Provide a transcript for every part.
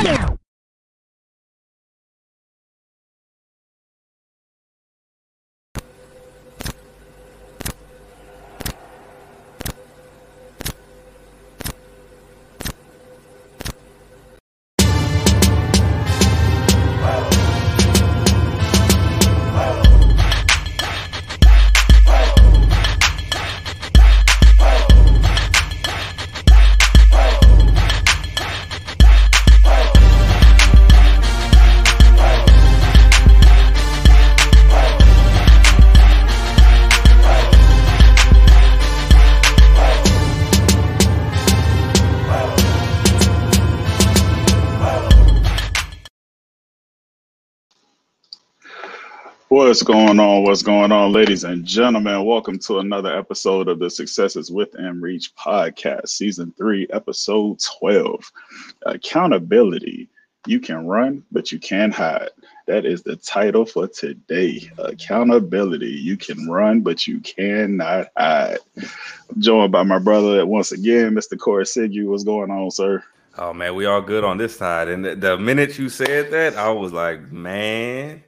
What's going on? What's going on, ladies and gentlemen? Welcome to another episode of the Successes Within Reach podcast, season 3, episode 12. Accountability. You can run, but you can't hide. That is the title for today. Accountability. You can run, but you cannot hide. I'm joined by my brother once again, Mr. Corey Siggy. What's going on, sir? Oh, man, we all good on this side. And the minute you said that, I was like, man,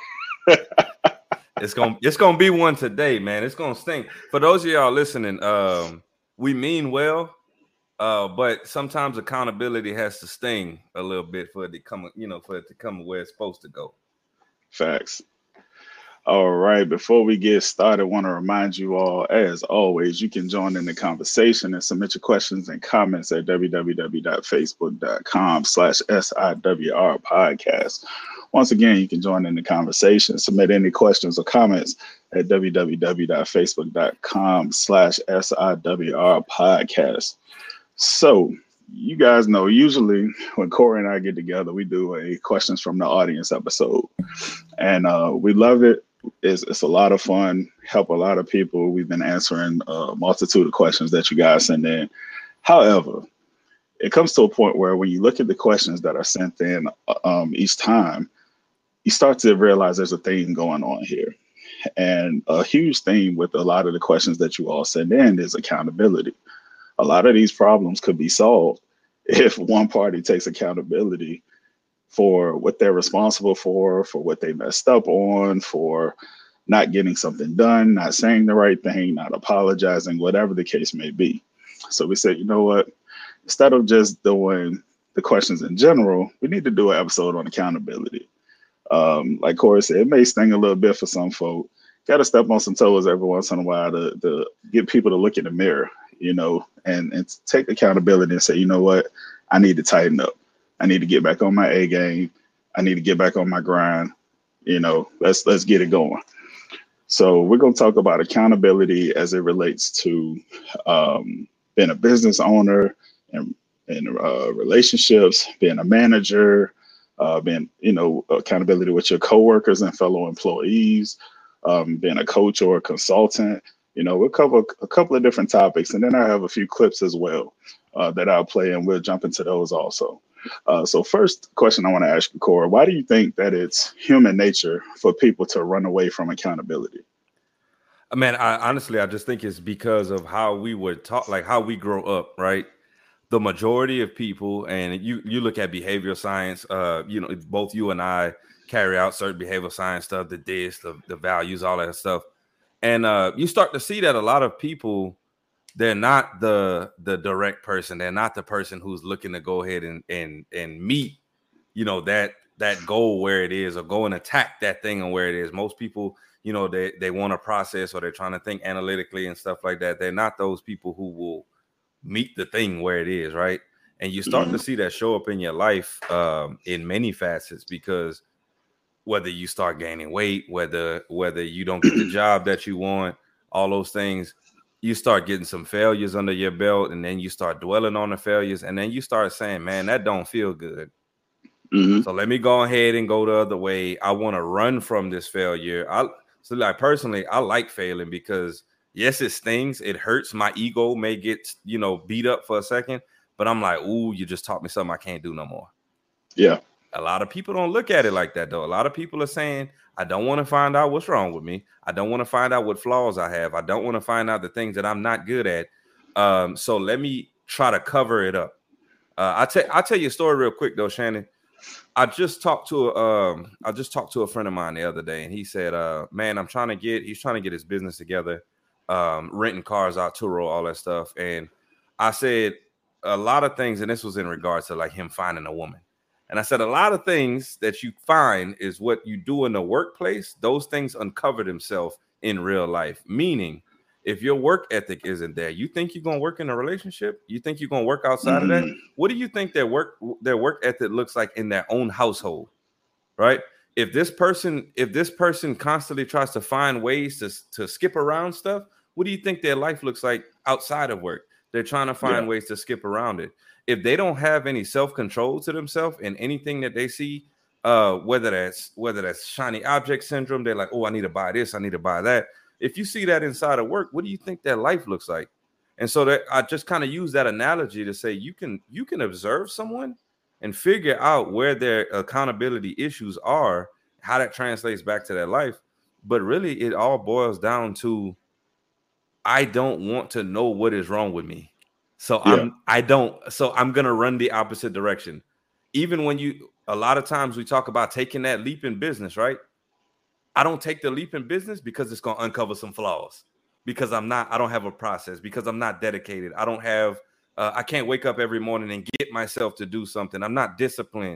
it's gonna be one today, man. It's gonna stink. For those of y'all listening, we mean well, but sometimes accountability has to sting a little bit for it to come, where it's supposed to go. Facts. All right, before we get started, I want to remind you all, as always, you can join in the conversation and submit your questions and comments at www.facebook.com/SIWR podcast. Once again, you can join in the conversation, submit any questions or comments at www.facebook.com/SIWR podcast. So, you guys know, usually when Corey and I get together, we do a questions from the audience episode, and we love it. It's a lot of fun, help a lot of people. We've been answering a multitude of questions that you guys send in. However, it comes to a point where when you look at the questions that are sent in each time, you start to realize there's a theme going on here. And a huge theme with a lot of the questions that you all send in is accountability. A lot of these problems could be solved if one party takes accountability for what they're responsible for what they messed up on, for not getting something done, not saying the right thing, not apologizing, whatever the case may be. So we said, you know what, instead of just doing the questions in general, we need to do an episode on accountability. Like Corey said, it may sting a little bit for some folk. Got to step on some toes every once in a while to get people to look in the mirror, and take accountability and say, you know what, I need to tighten up. I need to get back on my A game. I need to get back on my grind. Let's get it going. So we're going to talk about accountability as it relates to being a business owner and relationships, being a manager, being, accountability with your coworkers and fellow employees, being a coach or a consultant. We'll cover a couple of different topics, and then I have a few clips as well that I'll play, and we'll jump into those also. So first question I want to ask you, Corey, why do you think that it's human nature for people to run away from accountability? Man, I just think it's because of how we were taught, like how we grow up, right? The majority of people, and you look at behavioral science, both you and I carry out certain behavioral science stuff, the values, all that stuff. And you start to see that a lot of people, they're not the direct person. They're not the person who's looking to go ahead and meet, that goal where it is, or go and attack that thing and where it is. Most people, they want to process, or they're trying to think analytically and stuff like that. They're not those people who will meet the thing where it is, right? And you start to see that show up in your life in many facets, because whether you start gaining weight, whether you don't get the job that you want, all those things, you start getting some failures under your belt, and then you start dwelling on the failures, and then you start saying, man, that don't feel good. So let me go ahead and go the other way. I want to run from this failure. Personally, I like failing because, yes, it stings. It hurts. My ego may get, beat up for a second, but I'm like, ooh, you just taught me something I can't do no more. Yeah. A lot of people don't look at it like that, though. A lot of people are saying, I don't want to find out what's wrong with me. I don't want to find out what flaws I have. I don't want to find out the things that I'm not good at. So let me try to cover it up. I'll tell you a story real quick though, Shannon. I just talked to a friend of mine the other day, and he said, man, he's trying to get his business together, renting cars out, Turo, all that stuff. And I said a lot of things, and this was in regards to like him finding a woman. And I said, a lot of things that you find is what you do in the workplace. Those things uncover themselves in real life. Meaning, if your work ethic isn't there, you think you're going to work in a relationship? You think you're going to work outside of that? What do you think their work ethic looks like in their own household? Right? If this person constantly tries to find ways to skip around stuff, what do you think their life looks like outside of work? They're trying to find ways to skip around it. If they don't have any self-control to themselves in anything that they see, whether that's shiny object syndrome, they're like, oh, I need to buy this, I need to buy that. If you see that inside of work, what do you think their life looks like? And so that I just kind of use that analogy to say you can observe someone and figure out where their accountability issues are, how that translates back to their life. But really, it all boils down to, I don't want to know what is wrong with me. So I'm going to run the opposite direction. Even when a lot of times we talk about taking that leap in business, right? I don't take the leap in business because it's going to uncover some flaws, because I don't have a process, because I'm not dedicated. I don't have, I can't wake up every morning and get myself to do something. I'm not disciplined.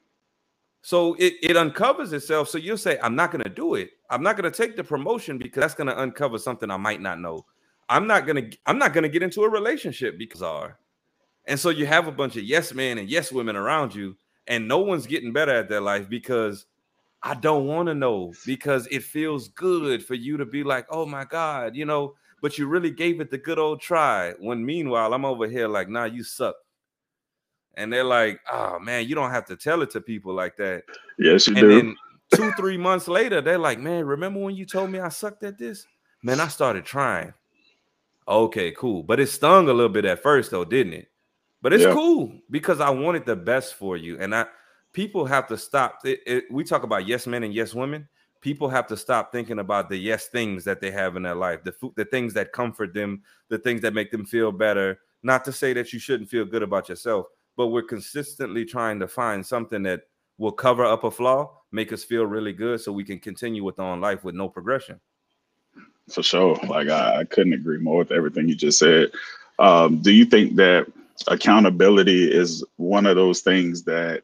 So it uncovers itself. So you'll say, I'm not going to do it. I'm not going to take the promotion because that's going to uncover something I might not know. I'm not going to get into a relationship because and so you have a bunch of yes men and yes women around you, and no one's getting better at their life because I don't want to know, because it feels good for you to be like, oh my God, but you really gave it the good old try. When meanwhile, I'm over here like, nah, you suck. And they're like, oh man, you don't have to tell it to people like that. Yes, you do. And then 2-3 months later, they're like, man, remember when you told me I sucked at this? Man, I started trying. Okay, cool. But it stung a little bit at first though, didn't it? But it's cool because I wanted the best for you. And people have to stop. We talk about yes men and yes women. People have to stop thinking about the yes things that they have in their life, the things that comfort them, the things that make them feel better. Not to say that you shouldn't feel good about yourself, but we're consistently trying to find something that will cover up a flaw, make us feel really good so we can continue with on life with no progression. For sure. Like I couldn't agree more with everything you just said. Do you think that accountability is one of those things that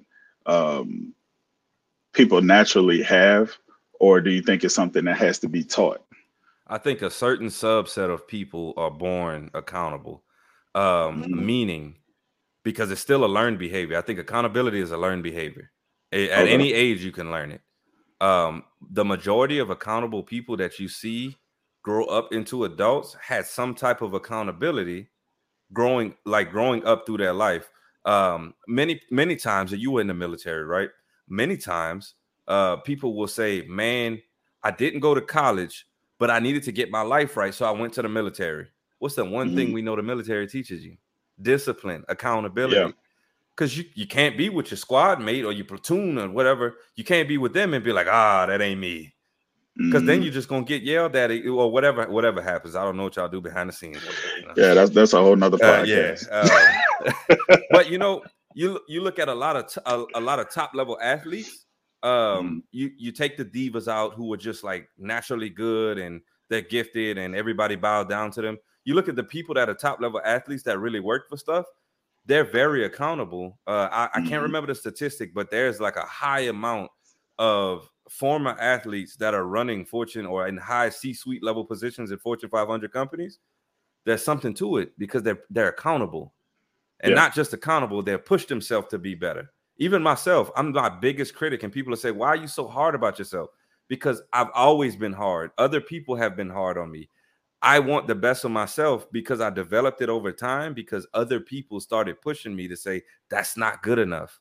people naturally have, or do you think it's something that has to be taught? I think a certain subset of people are born accountable, meaning because it's still a learned behavior. I think accountability is a learned behavior. At any age, you can learn it. The majority of accountable people that you see grow up into adults had some type of accountability growing up through their life. Many times that you were in the military, right? Many times people will say, man, I didn't go to college, but I needed to get my life right, so I went to the military. What's the one thing we know the military teaches you? Discipline, accountability. Because you can't be with your squad mate or your platoon or whatever. You can't be with them and be like, that ain't me. Because then you're just gonna get yelled at it or whatever happens. I don't know what y'all do behind the scenes. Yeah, that's a whole nother podcast. But you look at a lot of top level athletes. You take the divas out who are just like naturally good and they're gifted and everybody bowed down to them. You look at the people that are top level athletes that really work for stuff. They're very accountable. I can't remember the statistic, but there's like a high amount of former athletes that are running Fortune or in high C-suite level positions in Fortune 500 companies. There's something to it because they're accountable, and not just accountable. They've pushed themselves to be better. Even myself, I'm my biggest critic, and people will say, "Why are you so hard about yourself?" Because I've always been hard. Other people have been hard on me. I want the best of myself because I developed it over time because other people started pushing me to say, that's not good enough.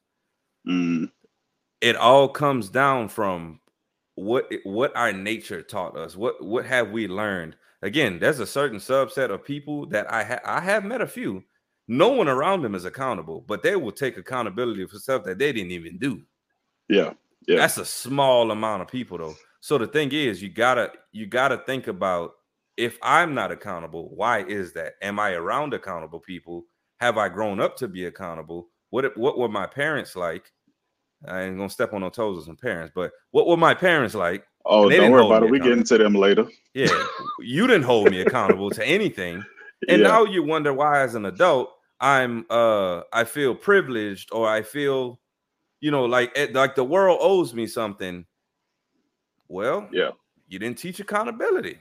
It all comes down from what our nature taught us. What have we learned? Again, there's a certain subset of people that I have met a few. No one around them is accountable, but they will take accountability for stuff that they didn't even do. Yeah. That's a small amount of people though. So the thing is, you gotta think about, if I'm not accountable, why is that? Am I around accountable people? Have I grown up to be accountable? what were my parents like? I ain't gonna step on no toes of some parents, but what were my parents like? Oh, don't worry about it. We get into them later. Yeah, you didn't hold me accountable to anything, and Yeah. now you wonder why, as an adult, I feel privileged, or I feel, like the world owes me something. Well, yeah, you didn't teach accountability.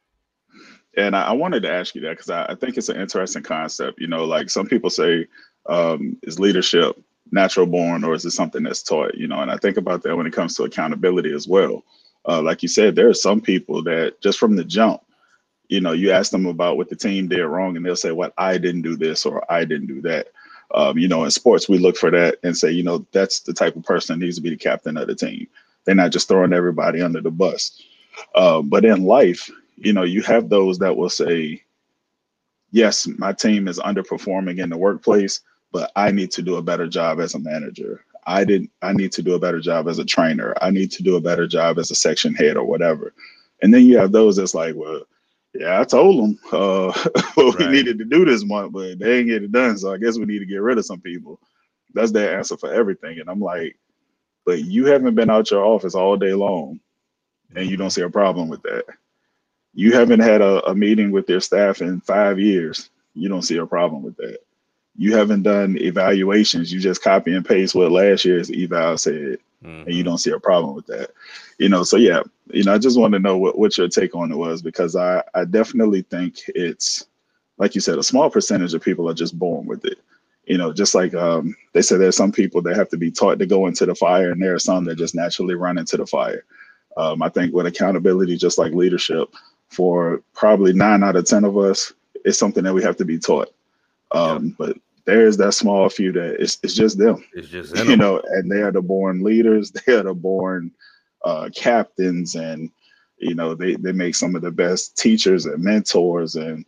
And I wanted to ask you that because I think it's an interesting concept. Like some people say, is leadership natural born or is it something that's taught? And I think about that when it comes to accountability as well. Like you said, there are some people that just from the jump, you ask them about what the team did wrong and they'll say, "What, I didn't do this or I didn't do that." In sports, we look for that and say, that's the type of person that needs to be the captain of the team. They're not just throwing everybody under the bus. But in life, you have those that will say, yes, my team is underperforming in the workplace, but I need to do a better job as a manager. I need to do a better job as a trainer. I need to do a better job as a section head or whatever. And then you have those that's like, well, yeah, I told them we needed to do this month, but they ain't get it done. So I guess we need to get rid of some people. That's their answer for everything. And I'm like, but you haven't been out your office all day long and you don't see a problem with that. You haven't had a meeting with your staff in 5 years. You don't see a problem with that. You haven't done evaluations. You just copy and paste what last year's eval said, and you don't see a problem with that. So yeah, I just want to know what your take on it was, because I definitely think it's, like you said, a small percentage of people are just born with it. Just like they said, there's some people that have to be taught to go into the fire, and there are some that just naturally run into the fire. I think with accountability, just like leadership, for probably 9 out of 10 of us, it's something that we have to be taught. But there's that small few that it's just them. It's just them. And they are the born leaders. They are the born captains, and they make some of the best teachers and mentors, and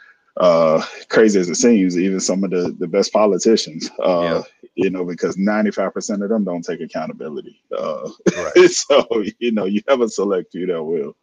crazy as it seems, even some of the best politicians. Because 95% of them don't take accountability. So you have a select few that will.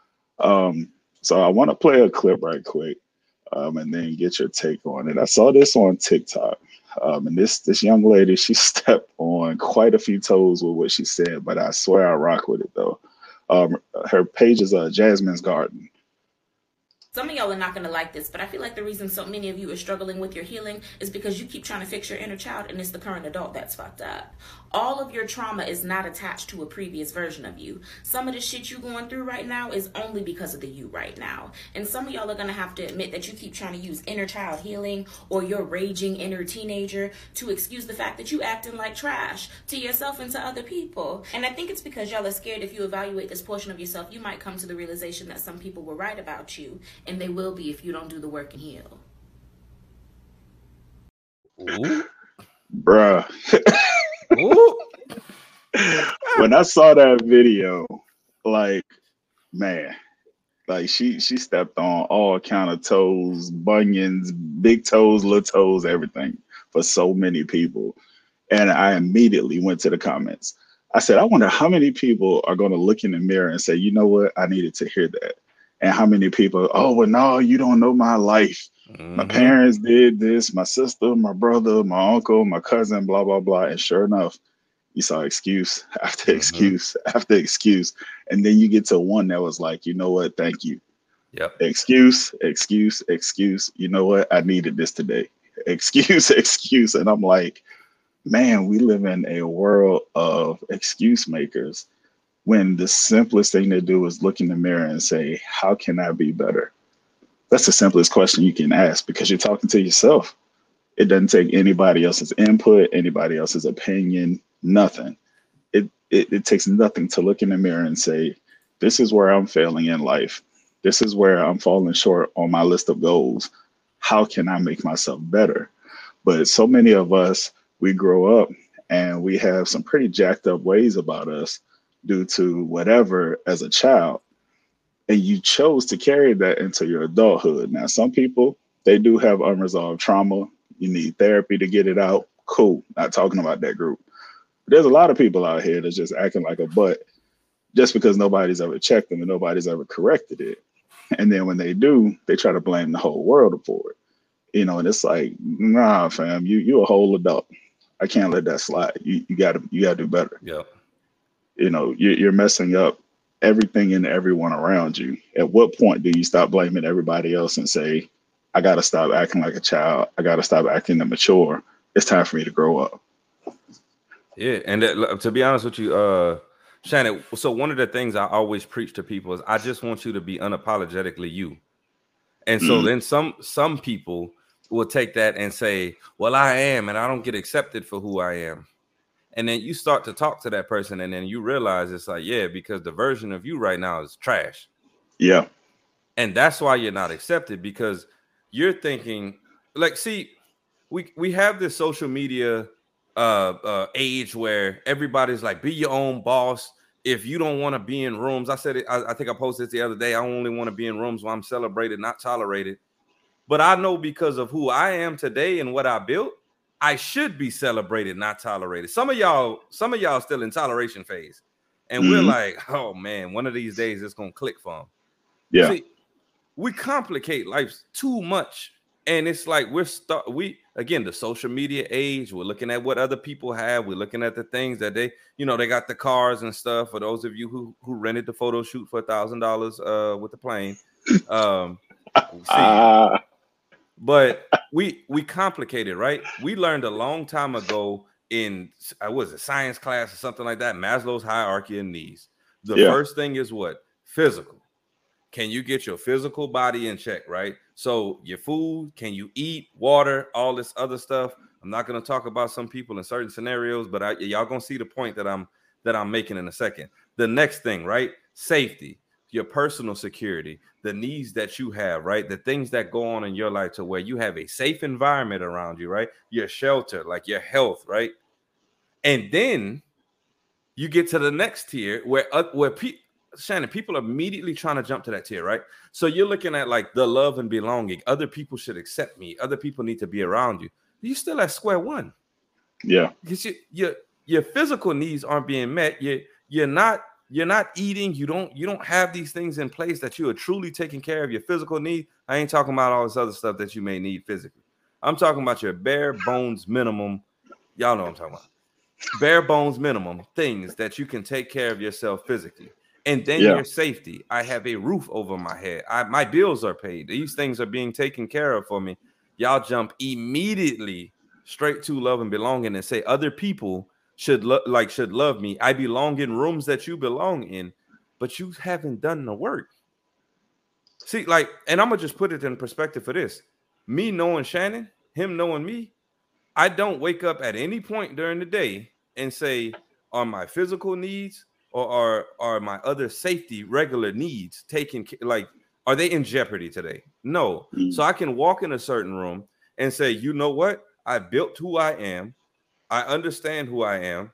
So I want to play a clip right quick, and then get your take on it. I saw this on TikTok, and this young lady, she stepped on quite a few toes with what she said, but I swear I rock with it though. Her page is Jasmine's Garden. Some of y'all are not going to like this, but I feel like the reason so many of you are struggling with your healing is because you keep trying to fix your inner child, and it's the current adult that's fucked up. All of your trauma is not attached to a previous version of you. Some of the shit you going through right now is only because of the you right now. And some of y'all are going to have to admit that you keep trying to use inner child healing or your raging inner teenager to excuse the fact that you acting like trash to yourself and to other people. And I think it's because y'all are scared if you evaluate this portion of yourself, you might come to the realization that some people were right about you. And they will be if you don't do the work and heal. Ooh. Bruh. Ooh. When I saw that video, like, man, like she stepped on all kind of toes, bunions, big toes, little toes, everything for so many people. And I immediately went to the comments. I said, I wonder how many people are going to look in the mirror and say, you know what, I needed to hear that. And how many people, oh, well, no, you don't know my life. My parents did this, my sister, my brother, my uncle, my cousin, blah, blah, blah. And sure enough, you saw excuse after excuse after excuse. And then you get to one that was like, you know what? Thank you. Yep. Excuse. You know what? I needed this today. Excuse. And I'm like, man, we live in a world of excuse makers, when the simplest thing to do is look in the mirror and say, how can I be better? That's the simplest question you can ask, because you're talking to yourself. It doesn't take anybody else's input, anybody else's opinion, nothing. It takes nothing to look in the mirror and say, this is where I'm failing in life. This is where I'm falling short on my list of goals. How can I make myself better? But so many of us, we grow up and we have some pretty jacked up ways about us due to whatever as a child. And you chose to carry that into your adulthood. Now, some people, they do have unresolved trauma. You need therapy to get it out. Cool. Not talking about that group. But there's a lot of people out here that's just acting like a butt just because nobody's ever checked them and nobody's ever corrected it. And then when they do, they try to blame the whole world for it. And it's like, nah, fam, you a whole adult. I can't let that slide. You gotta do better. Yeah. You know, you're messing up everything and everyone around you. At what point do you stop blaming everybody else and say, I got to stop acting like a child. I got to stop acting immature. It's time for me to grow up. Yeah. And to be honest with you, Shannon, so one of the things I always preach to people is I just want you to be unapologetically you. And so then some people will take that and say, well, I am, and I don't get accepted for who I am. And then you start to talk to that person, and then you realize it's like, yeah, because the version of you right now is trash. Yeah. And that's why you're not accepted, because you're thinking, like, see, we have this social media age where everybody's like, be your own boss. If you don't want to be in rooms, I said it, I think I posted it the other day, I only want to be in rooms where I'm celebrated, not tolerated. But I know because of who I am today and what I built, I should be celebrated, not tolerated. Some of y'all still in toleration phase. And we're like, oh man, one of these days it's gonna click for them. Yeah. See, we complicate life too much. And it's like again, the social media age, we're looking at what other people have, we're looking at the things that they got the cars and stuff. For those of you who rented the photo shoot for $1,000 with the plane. But we complicate it, right? We learned a long time ago in science class or something like that, Maslow's hierarchy of needs. The first thing is what? Physical. Can you get your physical body in check, right? So your food, can you eat, water, all this other stuff? I'm not going to talk about some people in certain scenarios, but y'all going to see the point that I'm making in a second. The next thing, right? Safety. Your personal security, the needs that you have, right? The things that go on in your life to where you have a safe environment around you, right? Your shelter, like your health, right? And then you get to the next tier where Shannon, people are immediately trying to jump to that tier, right? So you're looking at like the love and belonging. Other people should accept me. Other people need to be around you. You're still at square one. Yeah. Because your physical needs aren't being met. You're not eating. You don't have these things in place that you are truly taking care of your physical need. I ain't talking about all this other stuff that you may need physically. I'm talking about your bare bones minimum. Y'all know what I'm talking about. Bare bones minimum things that you can take care of yourself physically. And then your safety. I have a roof over my head. My bills are paid. These things are being taken care of for me. Y'all jump immediately straight to love and belonging and say other people should love me. I belong in rooms that you belong in, but you haven't done the work. See, like, and I'm gonna just put it in perspective for this. Me knowing Shannon, him knowing me, I don't wake up at any point during the day and say, are my physical needs or are my other safety regular needs taken, like, are they in jeopardy today? No. So I can walk in a certain room and say, you know what? I built who I am. I understand who I am.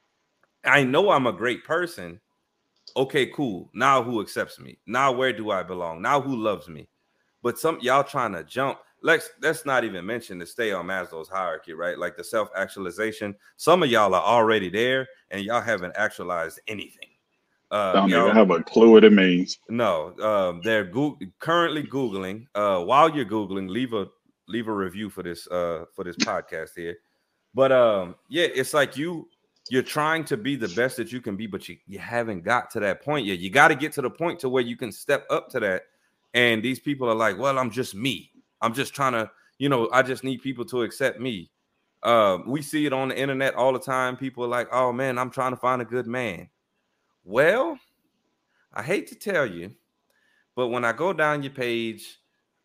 I know I'm a great person. Okay, cool. Now who accepts me? Now where do I belong? Now who loves me? But some y'all trying to jump. Let's not even mention to stay on Maslow's hierarchy, right? Like the self-actualization. Some of y'all are already there and y'all haven't actualized anything. Don't even have a clue what it means. No, they're currently Googling. While you're Googling, leave a review for this podcast here. But it's like you're trying to be the best that you can be, but you haven't got to that point yet. You got to get to the point to where you can step up to that. And these people are like, well, I'm just me. I'm just trying to, I just need people to accept me. We see it on the internet all the time. People are like, oh man, I'm trying to find a good man. Well, I hate to tell you, but when I go down your page,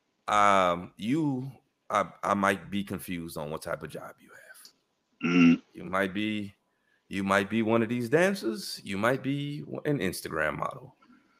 I might be confused on what type of job you have. You might be one of these dancers. You might be an Instagram model.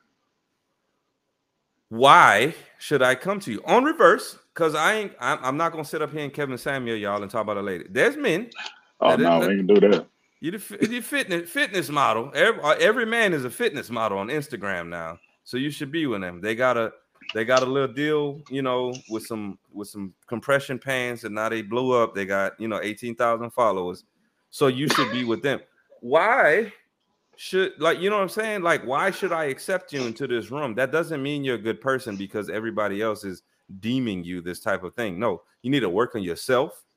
Why should I come to you on reverse? Because I'm not gonna sit up here and Kevin Samuel y'all and talk about a lady. There's men. Oh no, we can do that. You're fitness model. Every man is a fitness model on Instagram now, so you should be with them. They got a little deal, with some compression pants, and now they blew up. They got 18,000 followers, so you should be with them. Why should what I'm saying? Like, why should I accept you into this room? That doesn't mean you're a good person because everybody else is deeming you this type of thing. No, you need to work on yourself.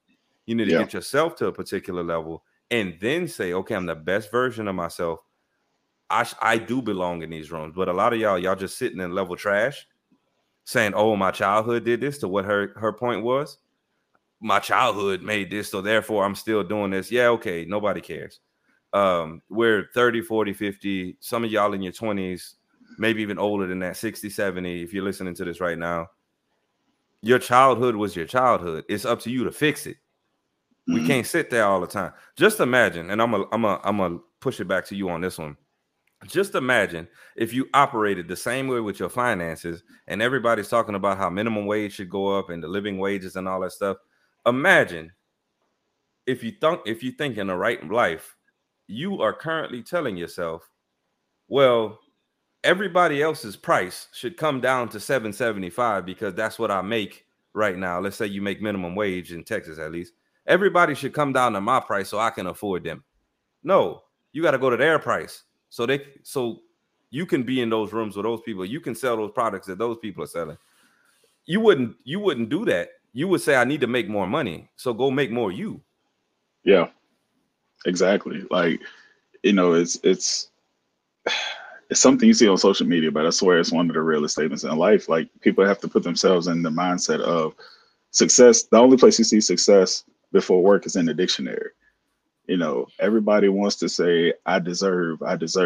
You need to get yourself to a particular level and then say, okay, I'm the best version of myself. I do belong in these rooms. But a lot of y'all just sitting in level trash saying, oh, my childhood did this, to what her point was. My childhood made this, so therefore I'm still doing this. Yeah, okay, nobody cares. We're 30, 40, 50. Some of y'all in your 20s, maybe even older than that, 60, 70, if you're listening to this right now. Your childhood was your childhood. It's up to you to fix it. We can't sit there all the time. Just imagine, and I'm gonna push it back to you on this one. Just imagine if you operated the same way with your finances, and everybody's talking about how minimum wage should go up and the living wages and all that stuff. Imagine if you think in the right life, you are currently telling yourself, well, everybody else's price should come down to $7.75 because that's what I make right now. Let's say you make minimum wage in Texas, at least. Everybody should come down to my price so I can afford them. No, you got to go to their price. So you can be in those rooms with those people. You can sell those products that those people are selling. You wouldn't do that. You would say, I need to make more money. So go make more you. Yeah, exactly. Like, it's something you see on social media, but I swear it's one of the realest statements in life. Like, people have to put themselves in the mindset of success. The only place you see success before work is in the dictionary. Everybody wants to say, I deserve.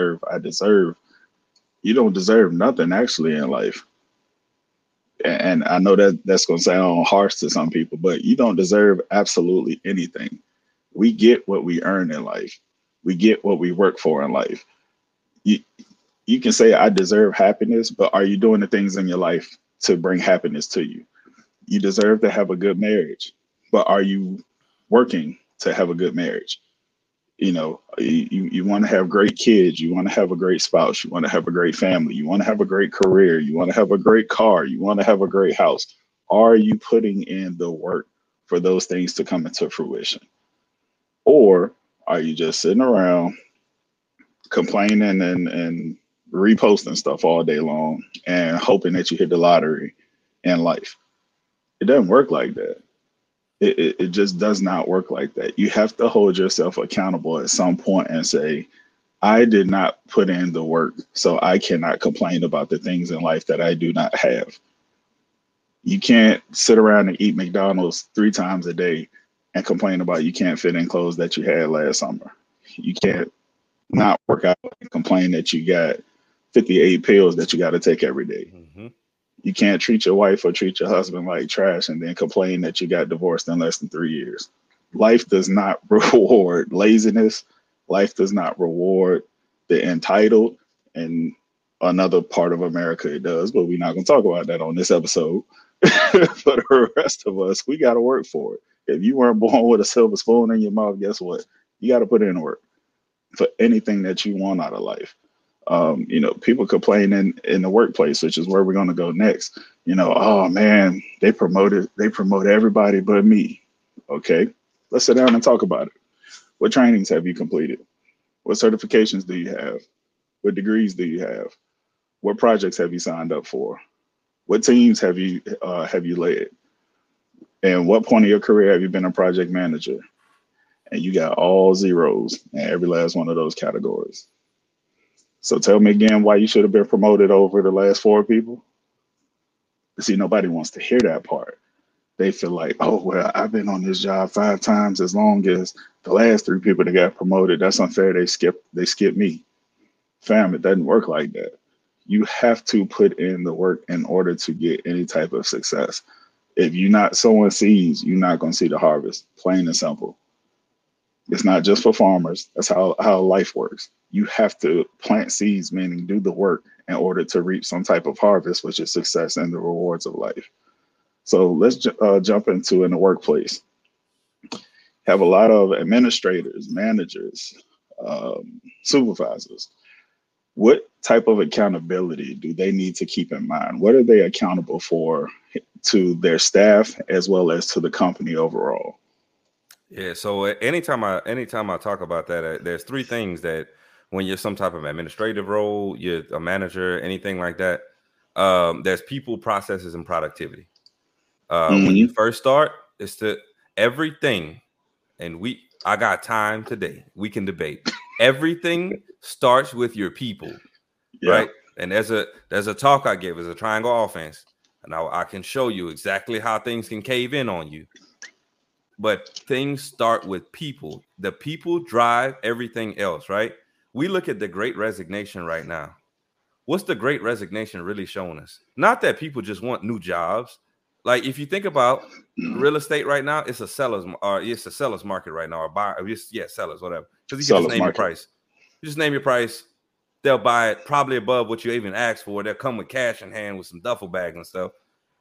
You don't deserve nothing actually in life. And I know that's going to sound harsh to some people, but you don't deserve absolutely anything. We get what we earn in life. We get what we work for in life. You can say, I deserve happiness, but are you doing the things in your life to bring happiness to you? You deserve to have a good marriage, but are you working to have a good marriage? You want to have great kids. You want to have a great spouse. You want to have a great family. You want to have a great career. You want to have a great car. You want to have a great house. Are you putting in the work for those things to come into fruition? Or are you just sitting around complaining and reposting stuff all day long and hoping that you hit the lottery in life? It doesn't work like that. It just does not work like that. You have to hold yourself accountable at some point and say, I did not put in the work, so I cannot complain about the things in life that I do not have. You can't sit around and eat McDonald's 3 times a day and complain about you can't fit in clothes that you had last summer. You can't not work out and complain that you got 58 pills that you got to take every day. Mm-hmm. You can't treat your wife or treat your husband like trash and then complain that you got divorced in less than 3 years. Life does not reward laziness. Life does not reward the entitled. And another part of America it does, but we're not going to talk about that on this episode. For the rest of us, we got to work for it. If you weren't born with a silver spoon in your mouth, guess what? You got to put in work for anything that you want out of life. People complain in the workplace, which is where we're going to go next. Oh man, they promote everybody but me. Okay, let's sit down and talk about it. What trainings have you completed? What certifications do you have? What degrees do you have? What projects have you signed up for? What teams have you led? And what point of your career have you been a project manager? And you got all zeros in every last one of those categories. So tell me again why you should have been promoted over the last 4 people. See, nobody wants to hear that part. They feel like, oh, well, I've been on this job 5 times as long as the last 3 people that got promoted. That's unfair. They skip me. Fam, it doesn't work like that. You have to put in the work in order to get any type of success. If you're not sowing seeds, you're not going to see the harvest. Plain and simple. It's not just for farmers. That's how life works. You have to plant seeds, meaning do the work in order to reap some type of harvest, which is success and the rewards of life. So let's jump into in the workplace. Have a lot of administrators, managers, supervisors. What type of accountability do they need to keep in mind? What are they accountable for to their staff as well as to the company overall? Yeah. So anytime I talk about that, there's 3 things that when you're some type of administrative role, you're a manager, anything like that, there's people, processes, and productivity. When you first start, it's everything and I got time today. We can debate. Everything starts with your people, right? And there's a talk I give as a triangle offense, and I can show you exactly how things can cave in on you. But things start with people. The people drive everything else, right? We look at the Great Resignation right now. What's the Great Resignation really showing us? Not that people just want new jobs. Like if you think about real estate right now, it's a seller's market right now, or buyer, sellers, whatever. Because you can just name your price. You just name your price. They'll buy it probably above what you even asked for. They'll come with cash in hand with some duffel bags and stuff.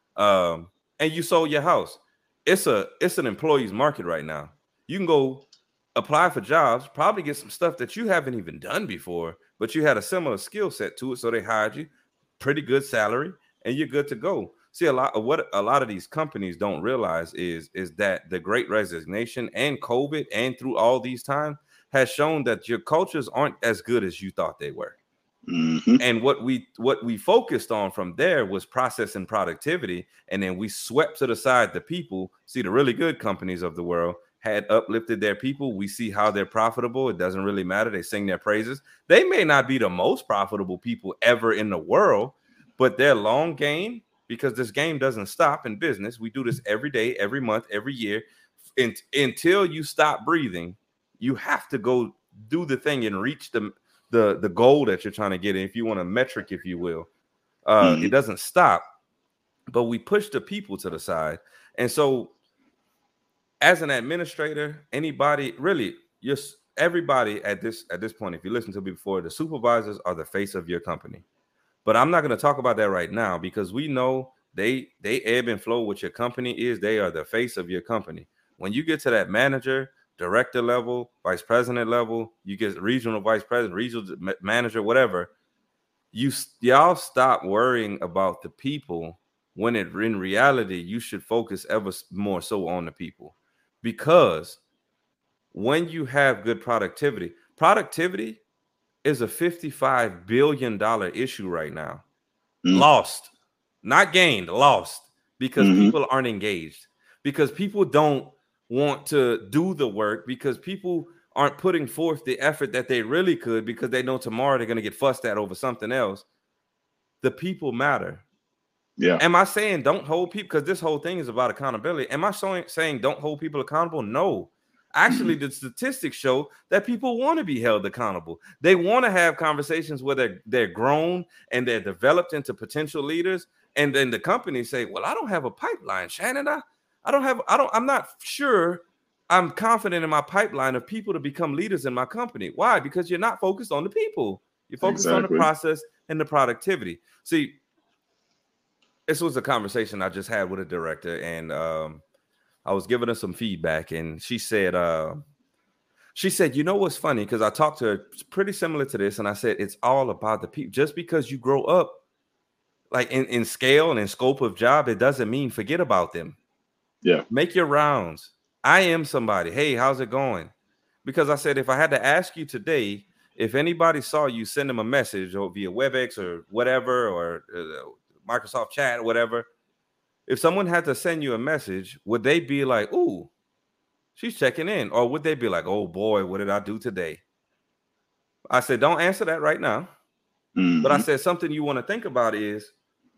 And you sold your house. It's an employee's market right now. You can go apply for jobs, probably get some stuff that you haven't even done before, but you had a similar skill set to it, so they hired you, pretty good salary, and you're good to go. See, a lot of these companies don't realize is that the Great Resignation and COVID and through all these times has shown that your cultures aren't as good as you thought they were. Mm-hmm. And what we focused on from there was process and productivity, and then we swept to the side the people. See, the really good companies of the world had uplifted their people. We see how they're profitable. It doesn't really matter. They sing their praises. They may not be the most profitable people ever in the world, but their long game, because this game doesn't stop in business. We do this every day, every month, every year. Until you stop breathing, you have to go do the thing and reach the goal that you're trying to get in, if you want a metric, if you will. It doesn't stop, but we push the people to the side. And so as an administrator, anybody really, everybody at this point, if you listen to me before, the supervisors are the face of your company. But I'm not going to talk about that right now, because we know they ebb and flow. What your company is, they are the face of your company. When you get to that manager, director level, vice president level, you get regional vice president, regional manager, whatever, y'all stop worrying about the people, when in reality you should focus ever more so on the people. Because when you have good productivity is a $55 billion issue right now. Lost, not gained, lost, because people aren't engaged, because people don't want to do the work, because people aren't putting forth the effort that they really could, because they know tomorrow they're going to get fussed at over something else. The people matter. Yeah. Am I saying don't hold people? Because this whole thing is about accountability. Am I saying don't hold people accountable? No. Actually, the statistics show that people want to be held accountable. They want to have conversations where they're grown and they're developed into potential leaders. And then the companies say, well, I don't have a pipeline, Shannon. I'm not sure I'm confident in my pipeline of people to become leaders in my company. Why? Because you're not focused on the people. You're focused on the process and the productivity. See, this was a conversation I just had with a director, and I was giving her some feedback, and she said, you know what's funny? Because I talked to her pretty similar to this, and I said, it's all about the people. Just because you grow up like in scale and in scope of job, it doesn't mean forget about them. Yeah. Make your rounds. I am somebody. Hey, how's it going? Because I said, if I had to ask you today, if anybody saw you send them a message or via WebEx or whatever, or Microsoft Chat or whatever, if someone had to send you a message, would they be like, ooh, she's checking in? Or would they be like, oh boy, what did I do today? I said, don't answer that right now. But I said, something you want to think about is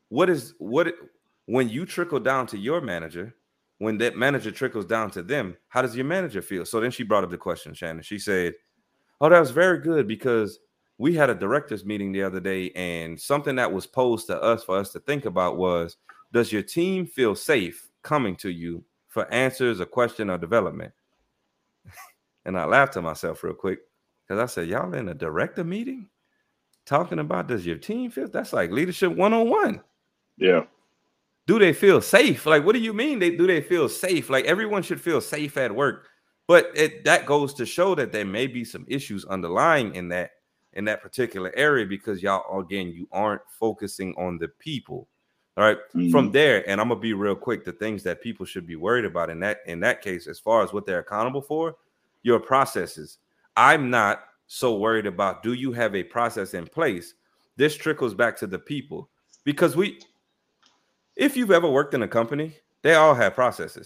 when you trickle down to your manager, when that manager trickles down to them, how does your manager feel? So then she brought up the question, Shannon. She said, oh, that was very good, because we had a directors meeting the other day, and something that was posed to us for us to think about was, does your team feel safe coming to you for answers, a question, or development? And I laughed to myself real quick, because I said, y'all in a director meeting talking about, does your team feel? That's like leadership 101. Yeah. Do they feel safe? Like, what do you mean? Do they feel safe? Like, everyone should feel safe at work. But that goes to show that there may be some issues underlying in that particular area, because y'all, again, you aren't focusing on the people. All right. From there, and I'm gonna be real quick, the things that people should be worried about in that case, as far as what they're accountable for, your processes. I'm not so worried about, do you have a process in place? This trickles back to the people, because if you've ever worked in a company, they all have processes.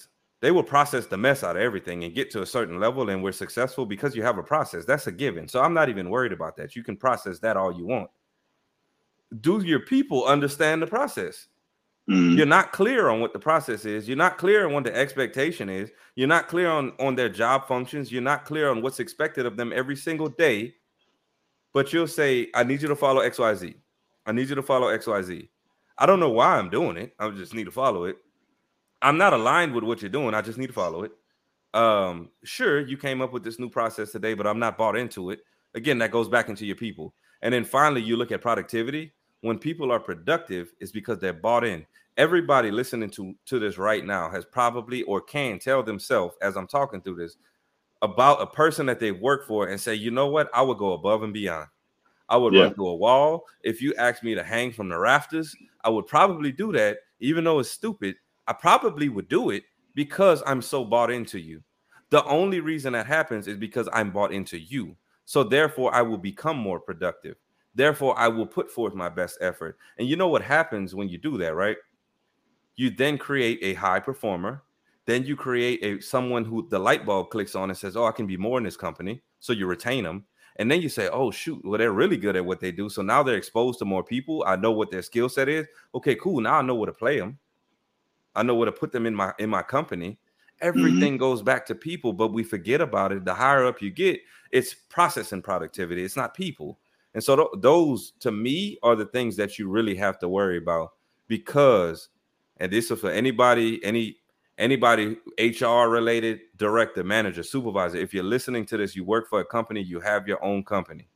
They will process the mess out of everything and get to a certain level, and we're successful because you have a process. That's a given. So I'm not even worried about that. You can process that all you want. Do your people understand the process? You're not clear on what the process is. You're not clear on what the expectation is. You're not clear on their job functions. You're not clear on what's expected of them every single day. But you'll say, I need you to follow XYZ. I need you to follow XYZ. I don't know why I'm doing it. I just need to follow it. I'm not aligned with what you're doing. I just need to follow it. Sure, you came up with this new process today, but I'm not bought into it. Again, that goes back into your people. And then finally, you look at productivity. When people are productive, it's because they're bought in. Everybody listening to this right now has probably or can tell themselves, as I'm talking through this, about a person that they've worked for and say, you know what? I would go above and beyond. I would run through a wall. If you asked me to hang from the rafters, I would probably do that. Even though it's stupid, I probably would do it because I'm so bought into you. The only reason that happens is because I'm bought into you. So therefore, I will become more productive. Therefore, I will put forth my best effort. And you know what happens when you do that, right? You then create a high performer. Then you create someone who the light bulb clicks on and says, oh, I can be more in this company. So you retain them. And then you say, oh, shoot, well, they're really good at what they do. So now they're exposed to more people. I know what their skill set is. Okay, cool. Now I know where to play them. I know where to put them in my company. Everything goes back to people, but we forget about it. The higher up you get, it's process and productivity. It's not people. And so those, to me, are the things that you really have to worry about because, and this is for anybody, anybody HR related, director, manager, supervisor. If you're listening to this, you work for a company, you have your own company.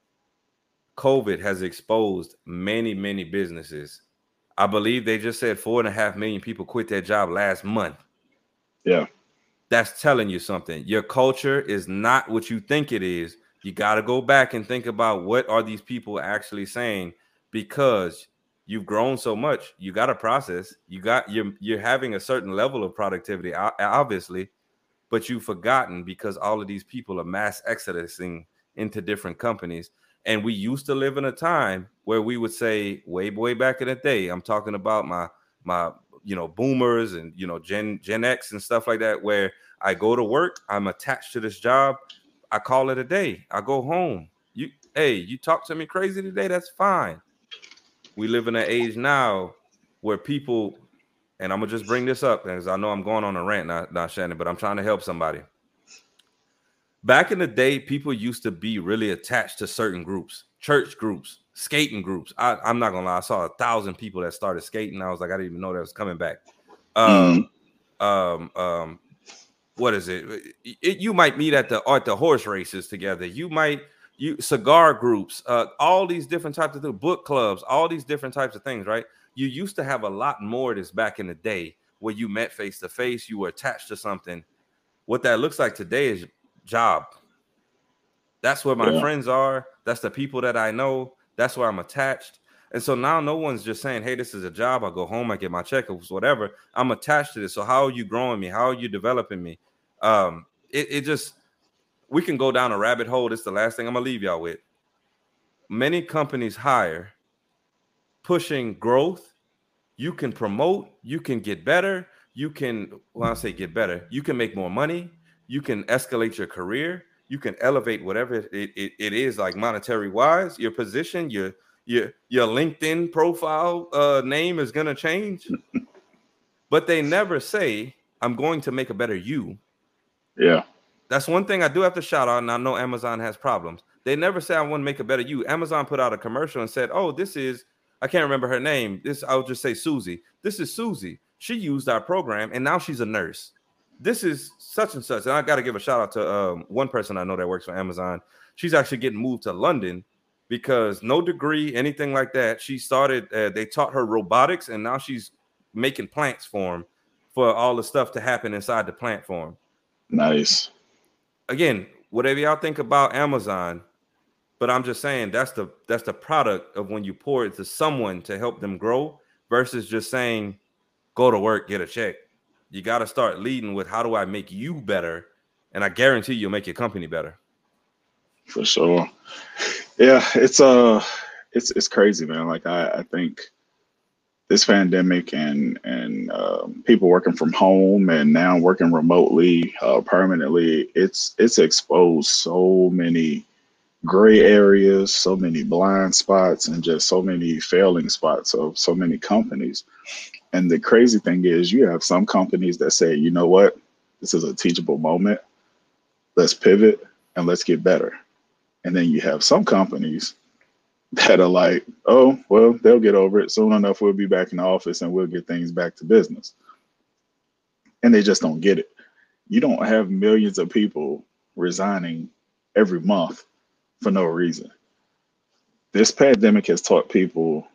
COVID has exposed many, many businesses. I believe they just said 4.5 million people quit their job last month. Yeah. That's telling you something. Your culture is not what you think it is. You got to go back and think about what are these people actually saying, because you've grown so much. You got a process. You're having a certain level of productivity, obviously, but you've forgotten because all of these people are mass exodusing into different companies. And we used to live in a time where we would say way back in the day, I'm talking about my boomers and, Gen X and stuff like that, where I go to work, I'm attached to this job. I call it a day. I go home. You talk to me crazy today. That's fine. We live in an age now where people, and I'm going to just bring this up because I know I'm going on a rant now, Shannon, but I'm trying to help somebody. Back in the day, people used to be really attached to certain groups, church groups, skating groups. I'm not going to lie. I saw 1,000 people that started skating. I was like, I didn't even know that was coming back. What is it? You might meet at the horse races together. Cigar groups, all these different types of things, book clubs, all these different types of things, right? You used to have a lot more of this back in the day where you met face to face, you were attached to something. What that looks like today is job. That's where my friends are. That's the people that I know. That's where I'm attached. And so now no one's just saying, hey, this is a job. I go home, I get my check, whatever. I'm attached to this. So how are you growing me? How are you developing me? We can go down a rabbit hole. This is the last thing I'm going to leave y'all with. Many companies hire pushing growth. You can promote. You can get better. You can, when I say get better, you can make more money. You can escalate your career. You can elevate whatever it is, like monetary wise. Your position, your LinkedIn profile name is going to change. But they never say, I'm going to make a better you. Yeah. That's one thing I do have to shout out, and I know Amazon has problems. They never say I want to make a better you. Amazon put out a commercial and said, oh, this is, I can't remember her name. I'll just say Susie. This is Susie. She used our program, and now she's a nurse. This is such and such. And I got to give a shout out to one person I know that works for Amazon. She's actually getting moved to London because no degree, anything like that. She started, they taught her robotics, and now she's making plants for them for all the stuff to happen inside the plant farm. Nice. Again, whatever y'all think about Amazon, but I'm just saying that's the product of when you pour it to someone to help them grow versus just saying, go to work, get a check. You got to start leading with how do I make you better? And I guarantee you'll make your company better. For sure. Yeah, it's crazy, man. Like I think this pandemic and people working from home and now working remotely permanently, it's exposed so many gray areas, so many blind spots, and just so many failing spots of so many companies. And the crazy thing is, you have some companies that say, you know what, this is a teachable moment. Let's pivot and let's get better. And then you have some companies that are like, oh, well, they'll get over it. Soon enough, we'll be back in the office and we'll get things back to business. And they just don't get it. You don't have millions of people resigning every month for no reason. This pandemic has taught people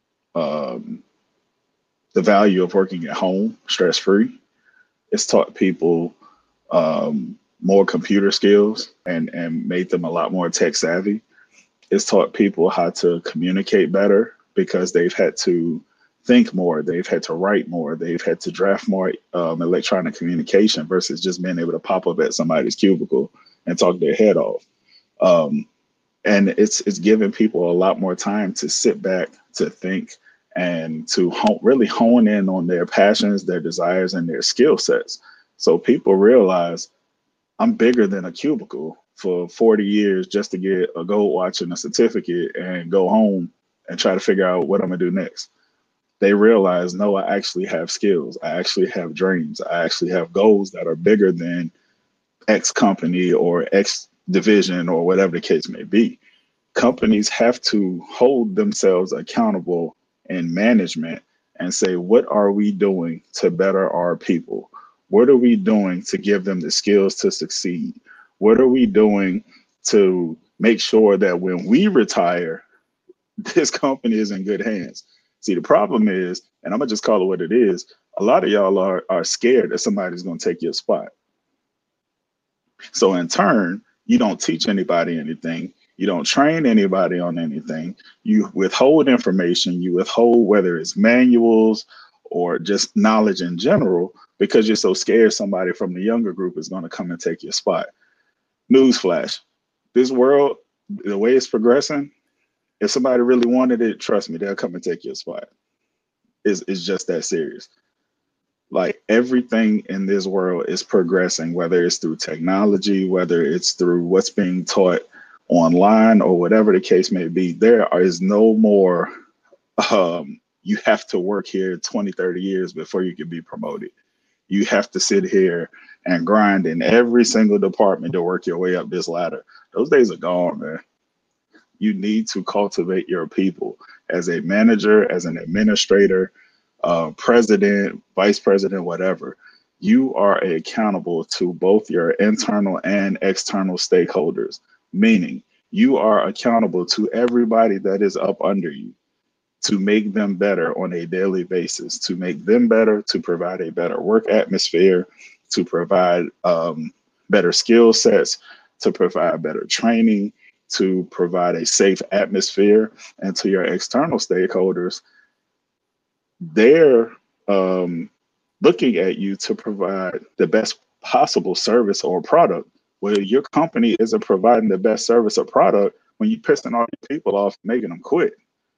the value of working at home stress-free. It's taught people more computer skills and made them a lot more tech savvy. It's taught people how to communicate better because they've had to think more, they've had to write more, they've had to draft more electronic communication versus just being able to pop up at somebody's cubicle and talk their head off. And it's given people a lot more time to sit back, to think, and to really hone in on their passions, their desires, and their skill sets. So people realize, I'm bigger than a cubicle for 40 years just to get a gold watch and a certificate and go home and try to figure out what I'm gonna do next. They realize, no, I actually have skills. I actually have dreams. I actually have goals that are bigger than X company or X division or whatever the case may be. Companies have to hold themselves accountable in management and say, what are we doing to better our people? What are we doing to give them the skills to succeed? What are we doing to make sure that when we retire, this company is in good hands? See, the problem is, and I'm gonna just call it what it is, a lot of y'all are scared that somebody's gonna take your spot. So in turn, you don't teach anybody anything. You don't train anybody on anything. You withhold information. You withhold whether it's manuals or just knowledge in general because you're so scared somebody from the younger group is going to come and take your spot. Newsflash, this world, the way it's progressing, if somebody really wanted it, trust me, they'll come and take your spot. It's just that serious. Like everything in this world is progressing, whether it's through technology, whether it's through what's being taught online or whatever the case may be. There is no more, you have to work here 20, 30 years before you can be promoted. You have to sit here and grind in every single department to work your way up this ladder. Those days are gone, man. You need to cultivate your people as a manager, as an administrator, president, vice president, whatever. You are accountable to both your internal and external stakeholders, meaning you are accountable to everybody that is up under you to make them better on a daily basis, to make them better, to provide a better work atmosphere, to provide better skill sets, to provide better training, to provide a safe atmosphere. And to your external stakeholders, they're looking at you to provide the best possible service or product. Well, your company isn't providing the best service or product when you're pissing all your people off, making them quit.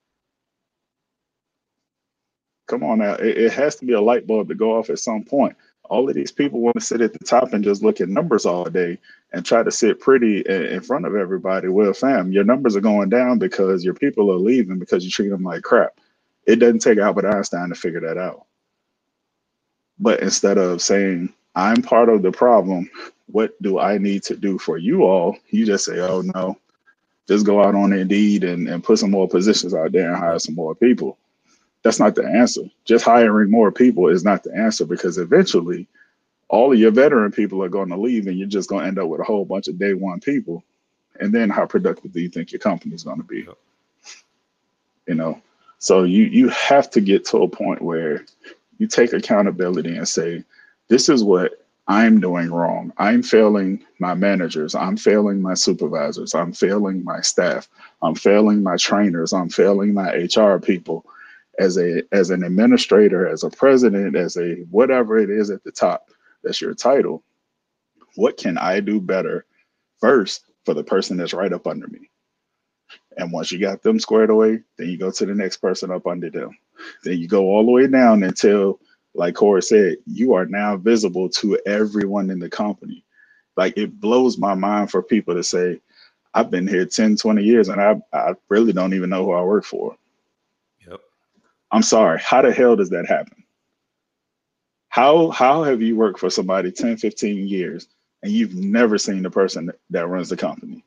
Come on now, it has to be a light bulb to go off at some point. All of these people want to sit at the top and just look at numbers all day and try to sit pretty in front of everybody. Well, fam, your numbers are going down because your people are leaving because you treat them like crap. It doesn't take Albert Einstein to figure that out. But instead of saying, I'm part of the problem, what do I need to do for you all? You just say, oh no, just go out on Indeed and put some more positions out there and hire some more people. That's not the answer. Just hiring more people is not the answer, because eventually all of your veteran people are going to leave and you're just going to end up with a whole bunch of day one people. And then how productive do you think your company is going to be? You know, so you have to get to a point where you take accountability and say, this is what I'm doing wrong. I'm failing my managers. I'm failing my supervisors. I'm failing my staff. I'm failing my trainers. I'm failing my HR people. As an administrator, as a president, as a whatever it is at the top, that's your title. What can I do better first for the person that's right up under me? And once you got them squared away, then you go to the next person up under them. Then you go all the way down until, like Corey said, you are now visible to everyone in the company. Like, it blows my mind for people to say, I've been here 10, 20 years and I really don't even know who I work for. Yep. I'm sorry. How the hell does that happen? How have you worked for somebody 10, 15 years and you've never seen the person that runs the company?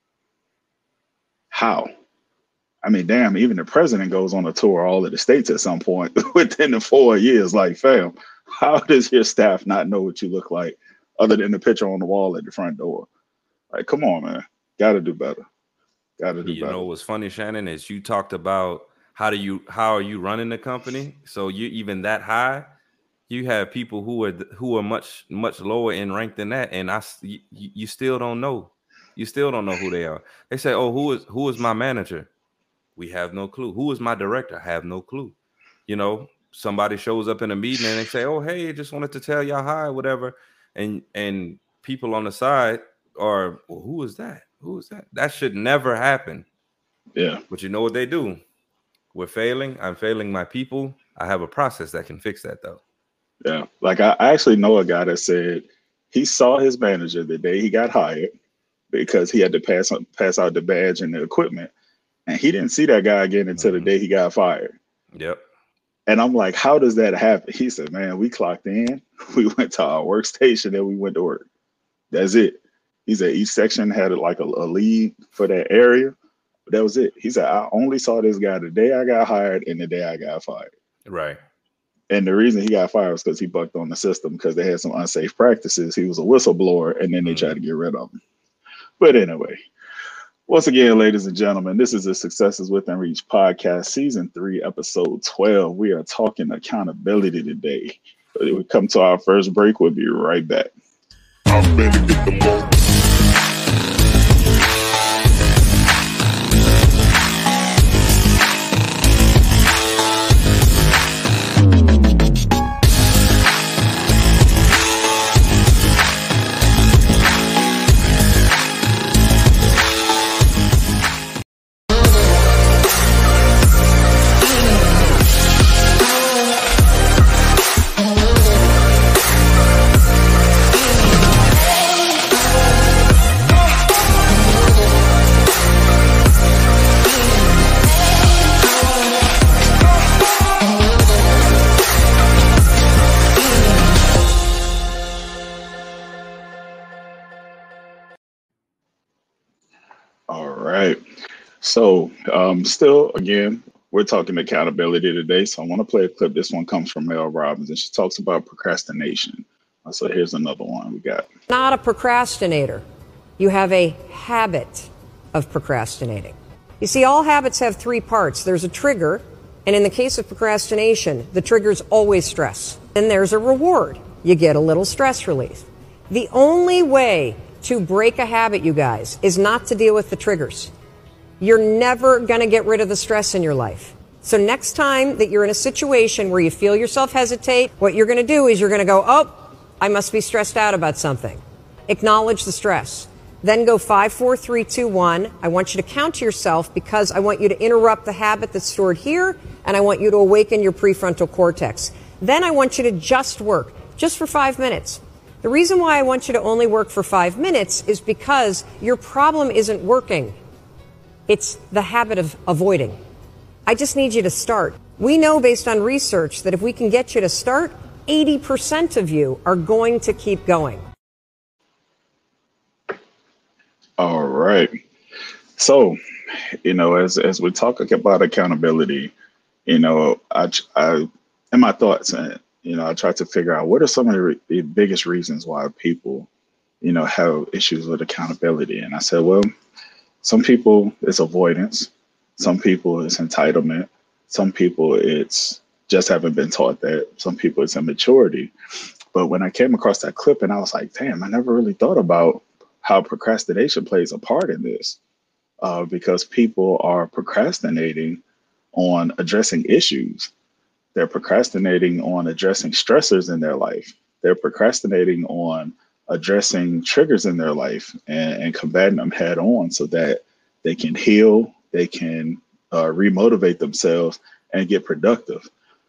How? I mean, damn, even the president goes on a tour all of the states at some point within the 4 years. Like, fam, how does your staff not know what you look like other than the picture on the wall at the front door? Like, come on, man. Got to do better. Got to do better. You know what's funny, Shannon, is you talked about how are you running the company? So you even that high, you have people who are much lower in rank than that, and you still don't know. You still don't know who they are. They say, "Oh, who is my manager?" We have no clue. Who is my director? I have no clue. You know, somebody shows up in a meeting and they say, "Oh, hey, just wanted to tell y'all hi," whatever, and people on the side are, "Well, who is that? Who is that?" That should never happen. Yeah. But you know what they do? We're failing. I'm failing my people. I have a process that can fix that, though. Yeah. Like, I actually know a guy that said he saw his manager the day he got hired because he had to pass out the badge and the equipment. And he didn't see that guy again until the day he got fired. Yep. And I'm like, how does that happen? He said, man, we clocked in, we went to our workstation, and we went to work. That's it. He said each section had like a lead for that area. But that was it. He said, I only saw this guy the day I got hired and the day I got fired. Right. And the reason he got fired was because he bucked on the system because they had some unsafe practices. He was a whistleblower, and then they tried to get rid of him. But anyway, once again, ladies and gentlemen, this is the Successes Within Reach podcast, season 3, episode 12. We are talking accountability today. But we come to our first break. We'll be right back. I'm ready to get the ball. So still, again, we're talking accountability today. So I want to play a clip. This one comes from Mel Robbins, and she talks about procrastination. So here's another one we got. Not a procrastinator. You have a habit of procrastinating. You see, all habits have 3 parts. There's a trigger, and in the case of procrastination, the trigger is always stress. Then there's a reward. You get a little stress relief. The only way to break a habit, you guys, is not to deal with the triggers. You're never going to get rid of the stress in your life. So next time that you're in a situation where you feel yourself hesitate, what you're going to do is you're going to go, oh, I must be stressed out about something. Acknowledge the stress. Then go 5, 4, 3, 2, 1. I want you to count to yourself because I want you to interrupt the habit that's stored here, and I want you to awaken your prefrontal cortex. Then I want you to just work, just for 5 minutes. The reason why I want you to only work for 5 minutes is because your problem isn't working. It's the habit of avoiding. I just need you to start. We know based on research that if we can get you to start, 80% of you are going to keep going. All right. So, as we talk about accountability, I in my thoughts, I try to figure out what are some of the biggest reasons why people, have issues with accountability. And I said, well, some people it's avoidance. Some people it's entitlement. Some people it's just haven't been taught that. Some people it's immaturity. But when I came across that clip and I was like, damn, I never really thought about how procrastination plays a part in this, because people are procrastinating on addressing issues. They're procrastinating on addressing stressors in their life. They're procrastinating on addressing triggers in their life and combating them head on so that they can heal, they can remotivate themselves and get productive.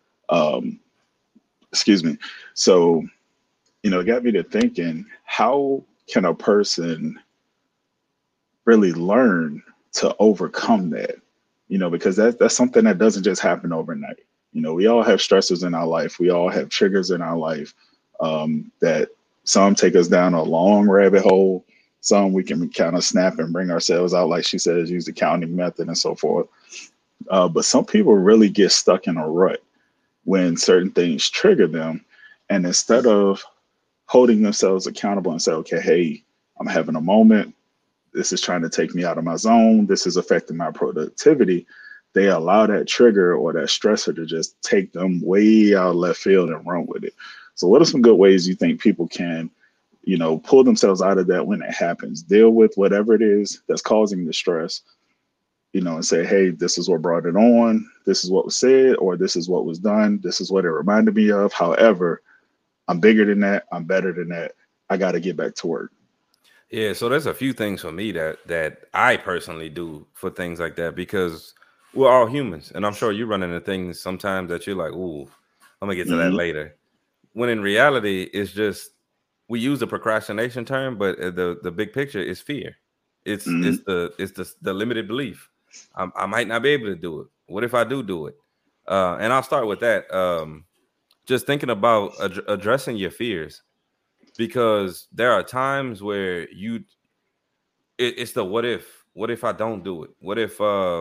Excuse me. So, it got me to thinking, how can a person really learn to overcome that? Because that's something that doesn't just happen overnight. We all have stressors in our life. We all have triggers in our life that some take us down a long rabbit hole. Some we can kind of snap and bring ourselves out, like she says, use the counting method and so forth. But some people really get stuck in a rut when certain things trigger them. And instead of holding themselves accountable and say, okay, hey, I'm having a moment. This is trying to take me out of my zone. This is affecting my productivity. They allow that trigger or that stressor to just take them way out left field and run with it. So what are some good ways you think people can, pull themselves out of that when it happens, deal with whatever it is that's causing the stress, and say, hey, this is what brought it on. This is what was said, or this is what was done. This is what it reminded me of. However, I'm bigger than that. I'm better than that. I got to get back to work. Yeah. So there's a few things for me that I personally do for things like that, because we're all humans. And I'm sure you run into things sometimes that you're like, ooh, I'm gonna get to that later. When in reality, it's just, we use the procrastination term, but the big picture is fear. It's the limited belief. I might not be able to do it. What if I do it? And I'll start with that. Just thinking about addressing your fears, because there are times where it's the what if I don't do it? What if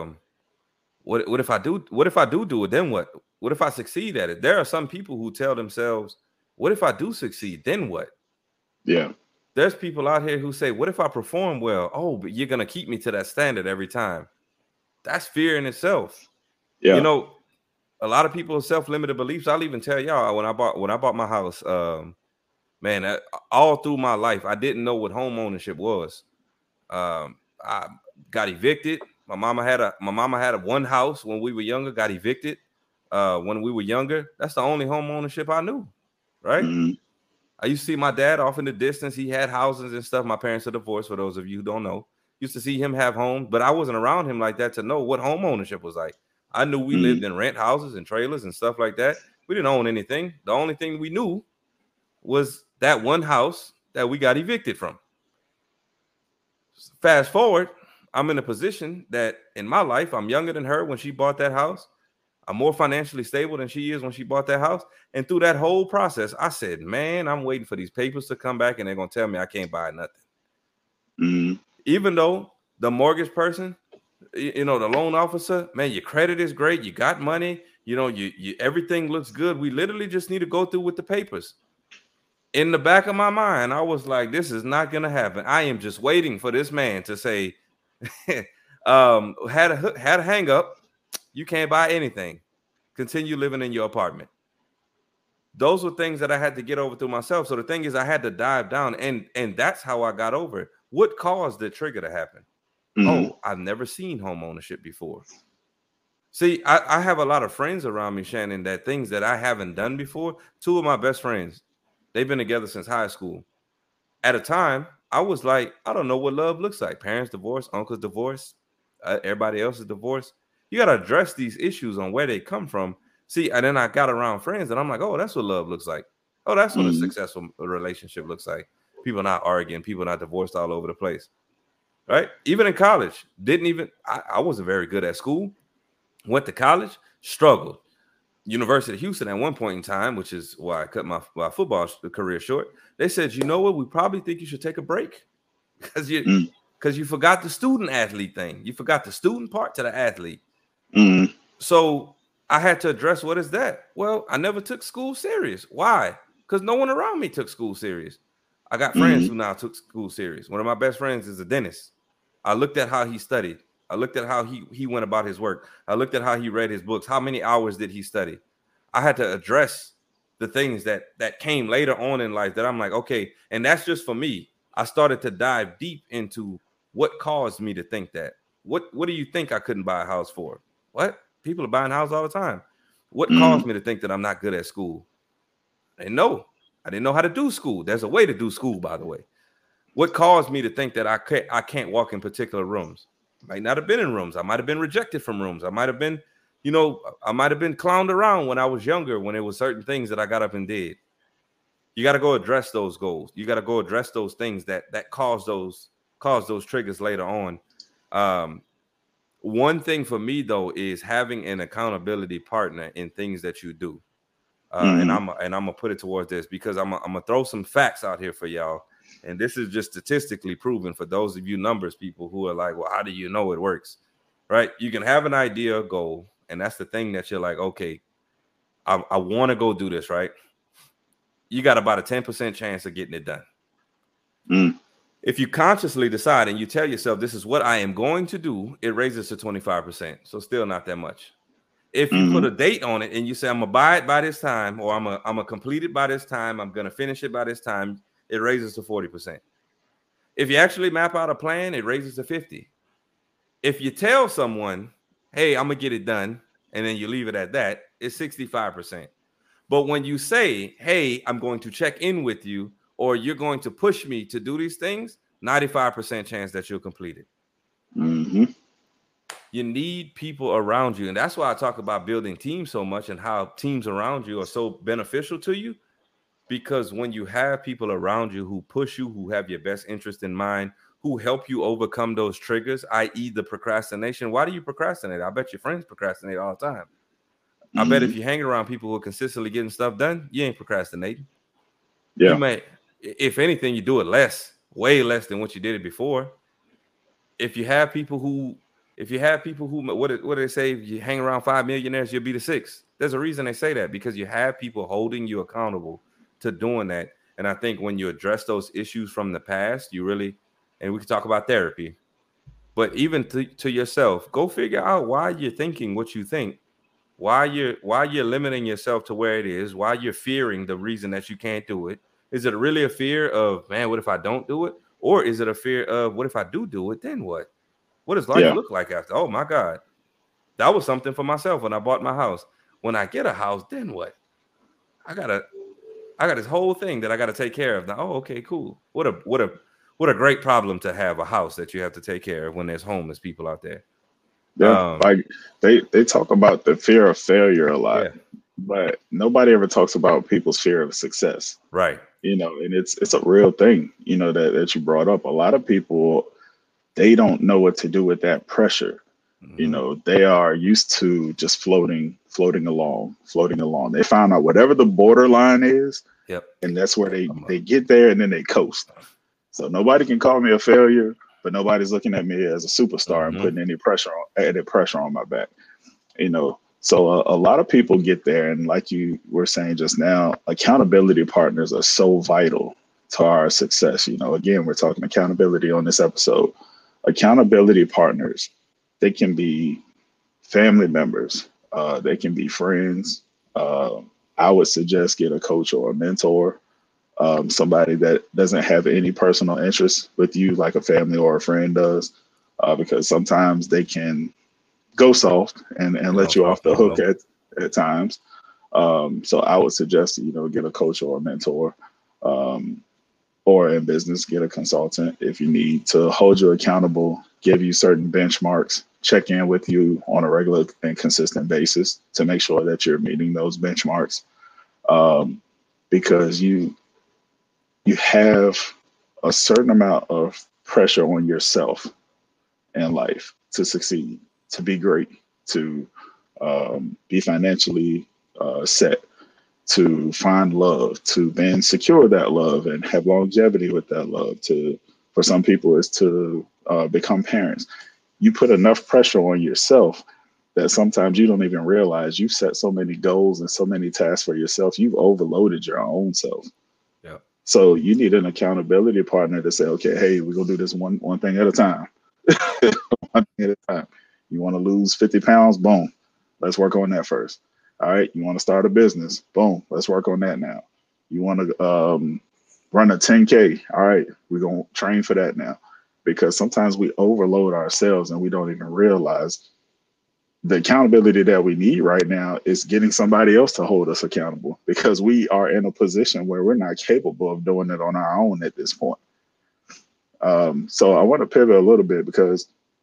I do it? Then what? What if I succeed at it? There are some people who tell themselves, what if I do succeed? Then what? Yeah. There's people out here who say, what if I perform well? Oh, but you're going to keep me to that standard every time. That's fear in itself. Yeah. A lot of people have self-limited beliefs. I'll even tell y'all, when I bought my house, man, all through my life, I didn't know what home ownership was. I got evicted. My mama had a one house when we were younger, got evicted when we were younger. That's the only home ownership I knew, right? Mm-hmm. I used to see my dad off in the distance. He had houses and stuff. My parents are divorced, for those of you who don't know. Used to see him have homes, but I wasn't around him like that to know what home ownership was like. I knew we lived in rent houses and trailers and stuff like that. We didn't own anything. The only thing we knew was that one house that we got evicted from. Fast forward, I'm in a position that in my life, I'm younger than her when she bought that house. I'm more financially stable than she is when she bought that house. And through that whole process, I said, man, I'm waiting for these papers to come back and they're going to tell me I can't buy nothing. Mm-hmm. Even though the mortgage person, the loan officer, man, your credit is great. You got money. You everything looks good. We literally just need to go through with the papers. In the back of my mind, I was like, this is not going to happen. I am just waiting for this man to say, had a hang up. You can't buy anything. Continue living in your apartment. Those were things that I had to get over through myself. So the thing is, I had to dive down, and that's how I got over it. What caused the trigger to happen? Mm-hmm. Oh, I've never seen home ownership before. See, I have a lot of friends around me, Shannon, that things that I haven't done before. Two of my best friends, they've been together since high school. At a time, I was like, I don't know what love looks like. Parents divorced, uncles divorced, everybody else is divorced. You got to address these issues on where they come from. See, and then I got around friends and I'm like, oh, that's what love looks like. Oh, that's what a successful relationship looks like. People not arguing, people not divorced all over the place. Right? Even in college, I wasn't very good at school. Went to college, struggled. University of Houston at one point in time, which is why I cut my football career short. They said, you know what? We probably think you should take a break because you forgot the student athlete thing. You forgot the student part to the athlete. Mm-hmm. So I had to address, what is that? Well, I never took school serious. Why? Because no one around me took school serious. I got friends who now took school serious. One of my best friends is a dentist. I looked at how he studied. I looked at how he went about his work. I looked at how he read his books. How many hours did he study? I had to address the things that came later on in life that I'm like, okay, and that's just for me. I started to dive deep into what caused me to think that. What do you think I couldn't buy a house for? What? People are buying houses all the time. What caused me to think that I'm not good at school? I didn't know how to do school. There's a way to do school, by the way. What caused me to think that I can't walk in particular rooms? Might not have been in rooms. I might have been rejected from rooms. I might have been, I might have been clowned around when I was younger, when there was certain things that I got up and did. You got to go address those goals. You got to go address those things that cause those triggers later on. One thing for me though is having an accountability partner in things that you do. And I'm gonna put it towards this, because I'm gonna throw some facts out here for y'all. And this is just statistically proven for those of you numbers people who are like, well, how do you know it works? Right? You can have an idea, a goal, and that's the thing that you're like, okay, I want to go do this, right? You got about a 10% chance of getting it done. If you consciously decide and you tell yourself, this is what I am going to do, it raises to 25%. So still not that much. If you put a date on it and you say, I'm going to buy it by this time, or I'm going to complete it by this time, I'm going to finish it by this time, it raises to 40%. If you actually map out a plan, it raises to 50%. If you tell someone, hey, I'm going to get it done, and then you leave it at that, it's 65%. But when you say, hey, I'm going to check in with you, or you're going to push me to do these things, 95% chance that you'll complete it. You need people around you. And that's why I talk about building teams so much, and how teams around you are so beneficial to you. Because when you have people around you who push you, who have your best interest in mind, who help you overcome those triggers, i.e. the procrastination. Why do you procrastinate? I bet your friends procrastinate all the time. I bet if you hang around people who are consistently getting stuff done, you ain't procrastinating. You may, if anything, you do it less, way less than what you did it before. If you have people who, what do they say? If you hang around 5 millionaires, you'll be the 6th. There's a reason they say that, because you have people holding you accountable to doing that. And I think when you address those issues from the past, you really, and we can talk about therapy, but even to yourself, go figure out why you're thinking what you think, why you're limiting yourself to where it is, why you're fearing the reason that you can't do it. Is it really a fear of, man, what if I don't do it? Or is it a fear of, what if I do it, then what? What does life look like after? Oh my God. That was something for myself when I bought my house. When I get a house, then what? I got this whole thing that I got to take care of now. Oh, okay, cool. What a great problem to have, a house that you have to take care of when there's homeless people out there. Yeah, like they talk about the fear of failure a lot, but nobody ever talks about people's fear of success. Right. And it's a real thing, that you brought up. A lot of people, they don't know what to do with that pressure. They are used to just floating along. They found out whatever the borderline is, and that's where they get there, and then they coast. So nobody can call me a failure, but nobody's looking at me as a superstar and putting any added pressure on my back. So a lot of people get there, and like you were saying just now, accountability partners are so vital to our success. Again, we're talking accountability on this episode. Accountability partners, they can be family members, they can be friends. I would suggest get a coach or a mentor, somebody that doesn't have any personal interest with you like a family or a friend does, because sometimes they can go soft and let you off the hook at times. So I would suggest, get a coach or a mentor, or in business, get a consultant if you need to hold you accountable, give you certain benchmarks, check in with you on a regular and consistent basis to make sure that you're meeting those benchmarks. Because you have a certain amount of pressure on yourself in life to succeed, to be great, to be financially set, to find love, to then secure that love and have longevity with that love. For some people, is to become parents. You put enough pressure on yourself that sometimes you don't even realize you've set so many goals and so many tasks for yourself. You've overloaded your own self. Yeah. So you need an accountability partner to say, okay, hey, we're gonna do this one thing at a time. One thing at a time. You want to lose 50 pounds? Boom. Let's work on that first. All right. You want to start a business? Boom. Let's work on that now. You want to run a 10K? All right. We're going to train for that now. Because sometimes we overload ourselves and we don't even realize the accountability that we need right now is getting somebody else to hold us accountable, because we are in a position where we're not capable of doing it on our own at this point. So I want to pivot a little bit, because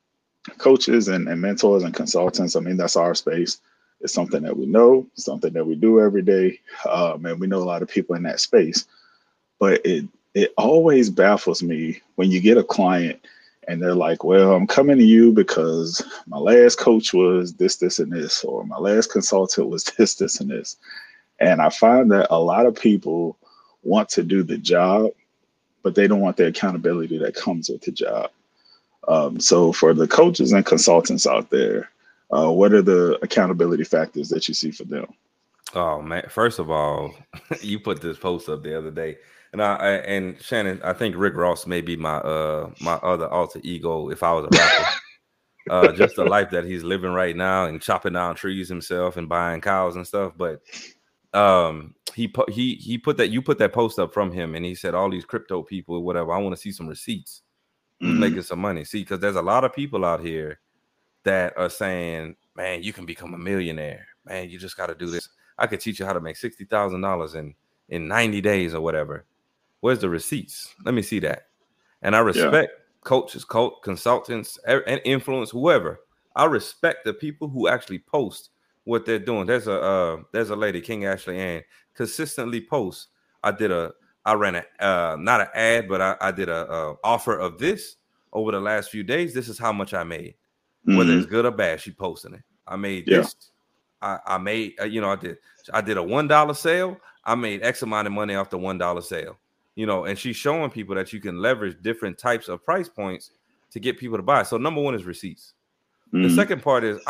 coaches and mentors and consultants, I mean, that's our space. It's something that we know, something that we do every day. And we know a lot of people in that space. But it always baffles me when you get a client and they're like, well, I'm coming to you because my last coach was this, this, and this, or my last consultant was this, this, and this. And I find that a lot of people want to do the job, but they don't want the accountability that comes with the job. So for the coaches and consultants out there, what are the accountability factors that you see for them? Oh man! First of all, you put this post up the other day, and Shannon, I think Rick Ross may be my other alter ego if I was a rapper. Just the life that he's living right now and chopping down trees himself and buying cows and stuff. But he put that post up from him, and he said all these crypto people or whatever. I want to see some receipts. Who's making some money? See, because there's a lot of people out here that are saying, man, you can become a millionaire. Man, you just got to do this. I could teach you how to make $60,000 in 90 days or whatever. Where's the receipts? Let me see that. And I respect coaches, consultants, and influence, whoever. I respect the people who actually post what they're doing. There's a lady, King Ashley Ann, consistently posts. I ran not an ad, but I did a offer of this over the last few days. This is how much I made, whether it's good or bad. She posting it. I made this. I made, I did a $1 sale. I made X amount of money off the $1 sale, and she's showing people that you can leverage different types of price points to get people to buy. So number one is receipts. The second part is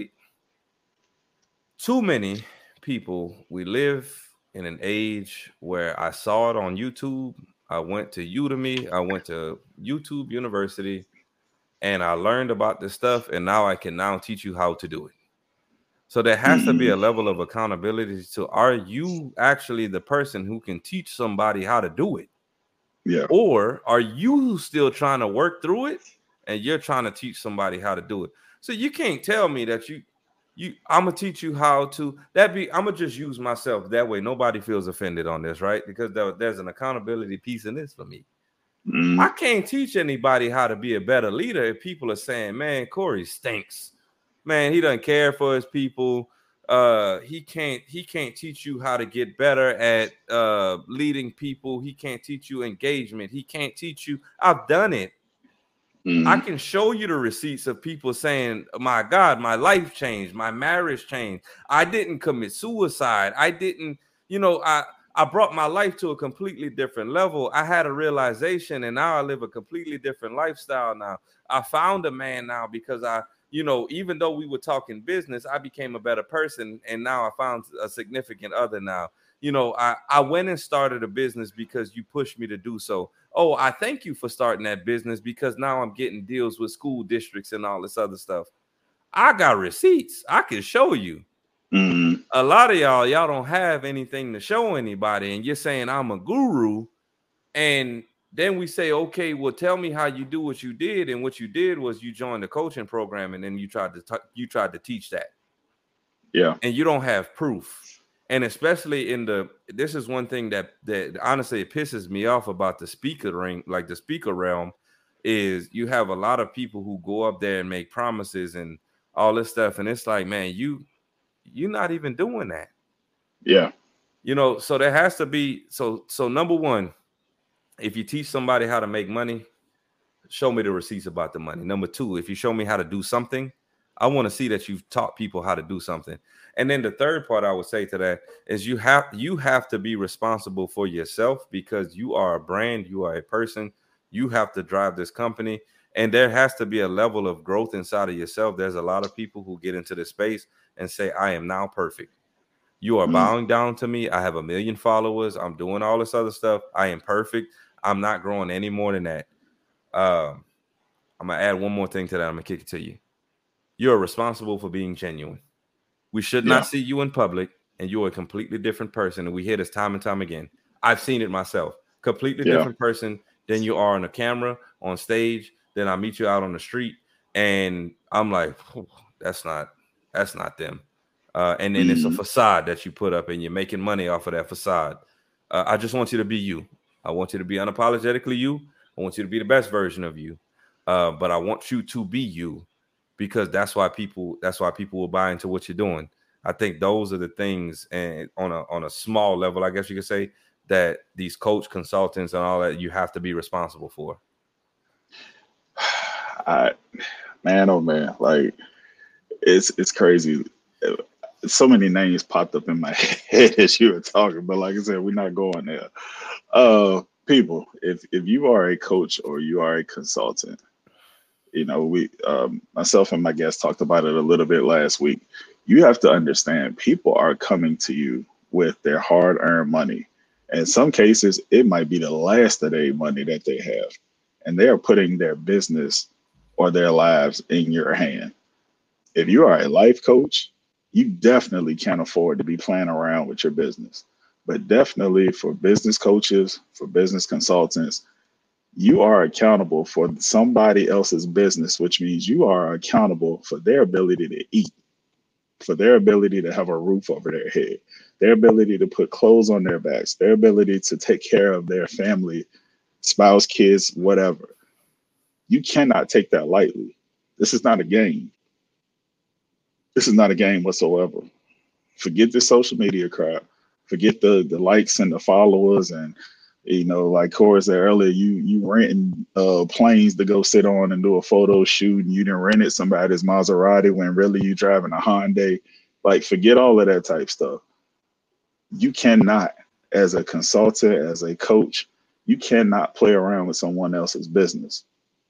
too many people, we live in an age where I saw it on YouTube. I went to Udemy. I went to YouTube University and I learned about this stuff. And now I can teach you how to do it. So there has to be a level of accountability to, are you actually the person who can teach somebody how to do it? Yeah. Or are you still trying to work through it and you're trying to teach somebody how to do it? So you can't tell me that I'm gonna teach you how to I'm gonna just use myself. That way nobody feels offended on this, right? Because there's an accountability piece in this for me. I can't teach anybody how to be a better leader if people are saying, man, Corey stinks. Man, he doesn't care for his people. He can't teach you how to get better at leading people. He can't teach you engagement. He can't teach you. I've done it. I can show you the receipts of people saying, my God, my life changed. My marriage changed. I didn't commit suicide. I didn't, I brought my life to a completely different level. I had a realization and now I live a completely different lifestyle now. I found a man now because even though we were talking business, I became a better person. And now I found a significant other now. I went and started a business because you pushed me to do so. Oh, I thank you for starting that business because now I'm getting deals with school districts and all this other stuff. I got receipts. I can show you. A lot of y'all don't have anything to show anybody. And you're saying I'm a guru. And then we say, okay, well, tell me how you do what you did. And what you did was you joined the coaching program and then you tried to teach that. Yeah. And you don't have proof. And especially this is one thing that honestly it pisses me off about the speaker realm, is you have a lot of people who go up there and make promises and all this stuff, and it's like, man, you're not even doing that. Yeah. So there has to be so number one, if you teach somebody how to make money, show me the receipts about the money. Number two, if you show me how to do something, I want to see that you've taught people how to do something. And then the third part I would say to that is you have to be responsible for yourself because you are a brand, you are a person, you have to drive this company. And there has to be a level of growth inside of yourself. There's a lot of people who get into this space and say, I am now perfect. You are bowing down to me. I have 1 million followers. I'm doing all this other stuff. I am perfect. I'm not growing any more than that. I'm going to add one more thing to that. I'm going to kick it to you. You're responsible for being genuine. We should not see you in public and you're a completely different person. And we hear this time and time again. I've seen it myself. Completely different person than you are on a camera, on stage. Then I meet you out on the street and I'm like, that's not them. And then it's a facade that you put up and you're making money off of that facade. I just want you to be you. I want you to be unapologetically you. I want you to be the best version of you. But I want you to be you. because that's why people will buy into what you're doing. I think those are the things, and on a small level, I guess you could say, that these coach consultants and all that you have to be responsible for. Man, oh man, like it's crazy. So many names popped up in my head as you were talking, but like I said, we're not going there. People, if you are a coach or you are a consultant, you know, we myself and my guest talked about it a little bit last week. You have to understand, people are coming to you with their hard-earned money. In some cases, it might be the last of their money that they have, and they are putting their business or their lives in your hand. If you are a life coach, you definitely can't afford to be playing around with your business. But definitely for business coaches, for business consultants, you are accountable for somebody else's business, which means you are accountable for their ability to eat, for their ability to have a roof over their head, their ability to put clothes on their backs, their ability to take care of their family, spouse, kids, whatever. You cannot take that lightly. This is not a game. This is not a game whatsoever. Forget the social media crap. Forget the likes and the followers, and you know, like Corey said earlier, you renting planes to go sit on and do a photo shoot, and you didn't rent it somebody's Maserati when really you driving a Hyundai. Like, forget all of that type stuff. You cannot, as a consultant, as a coach, you cannot play around with someone else's business.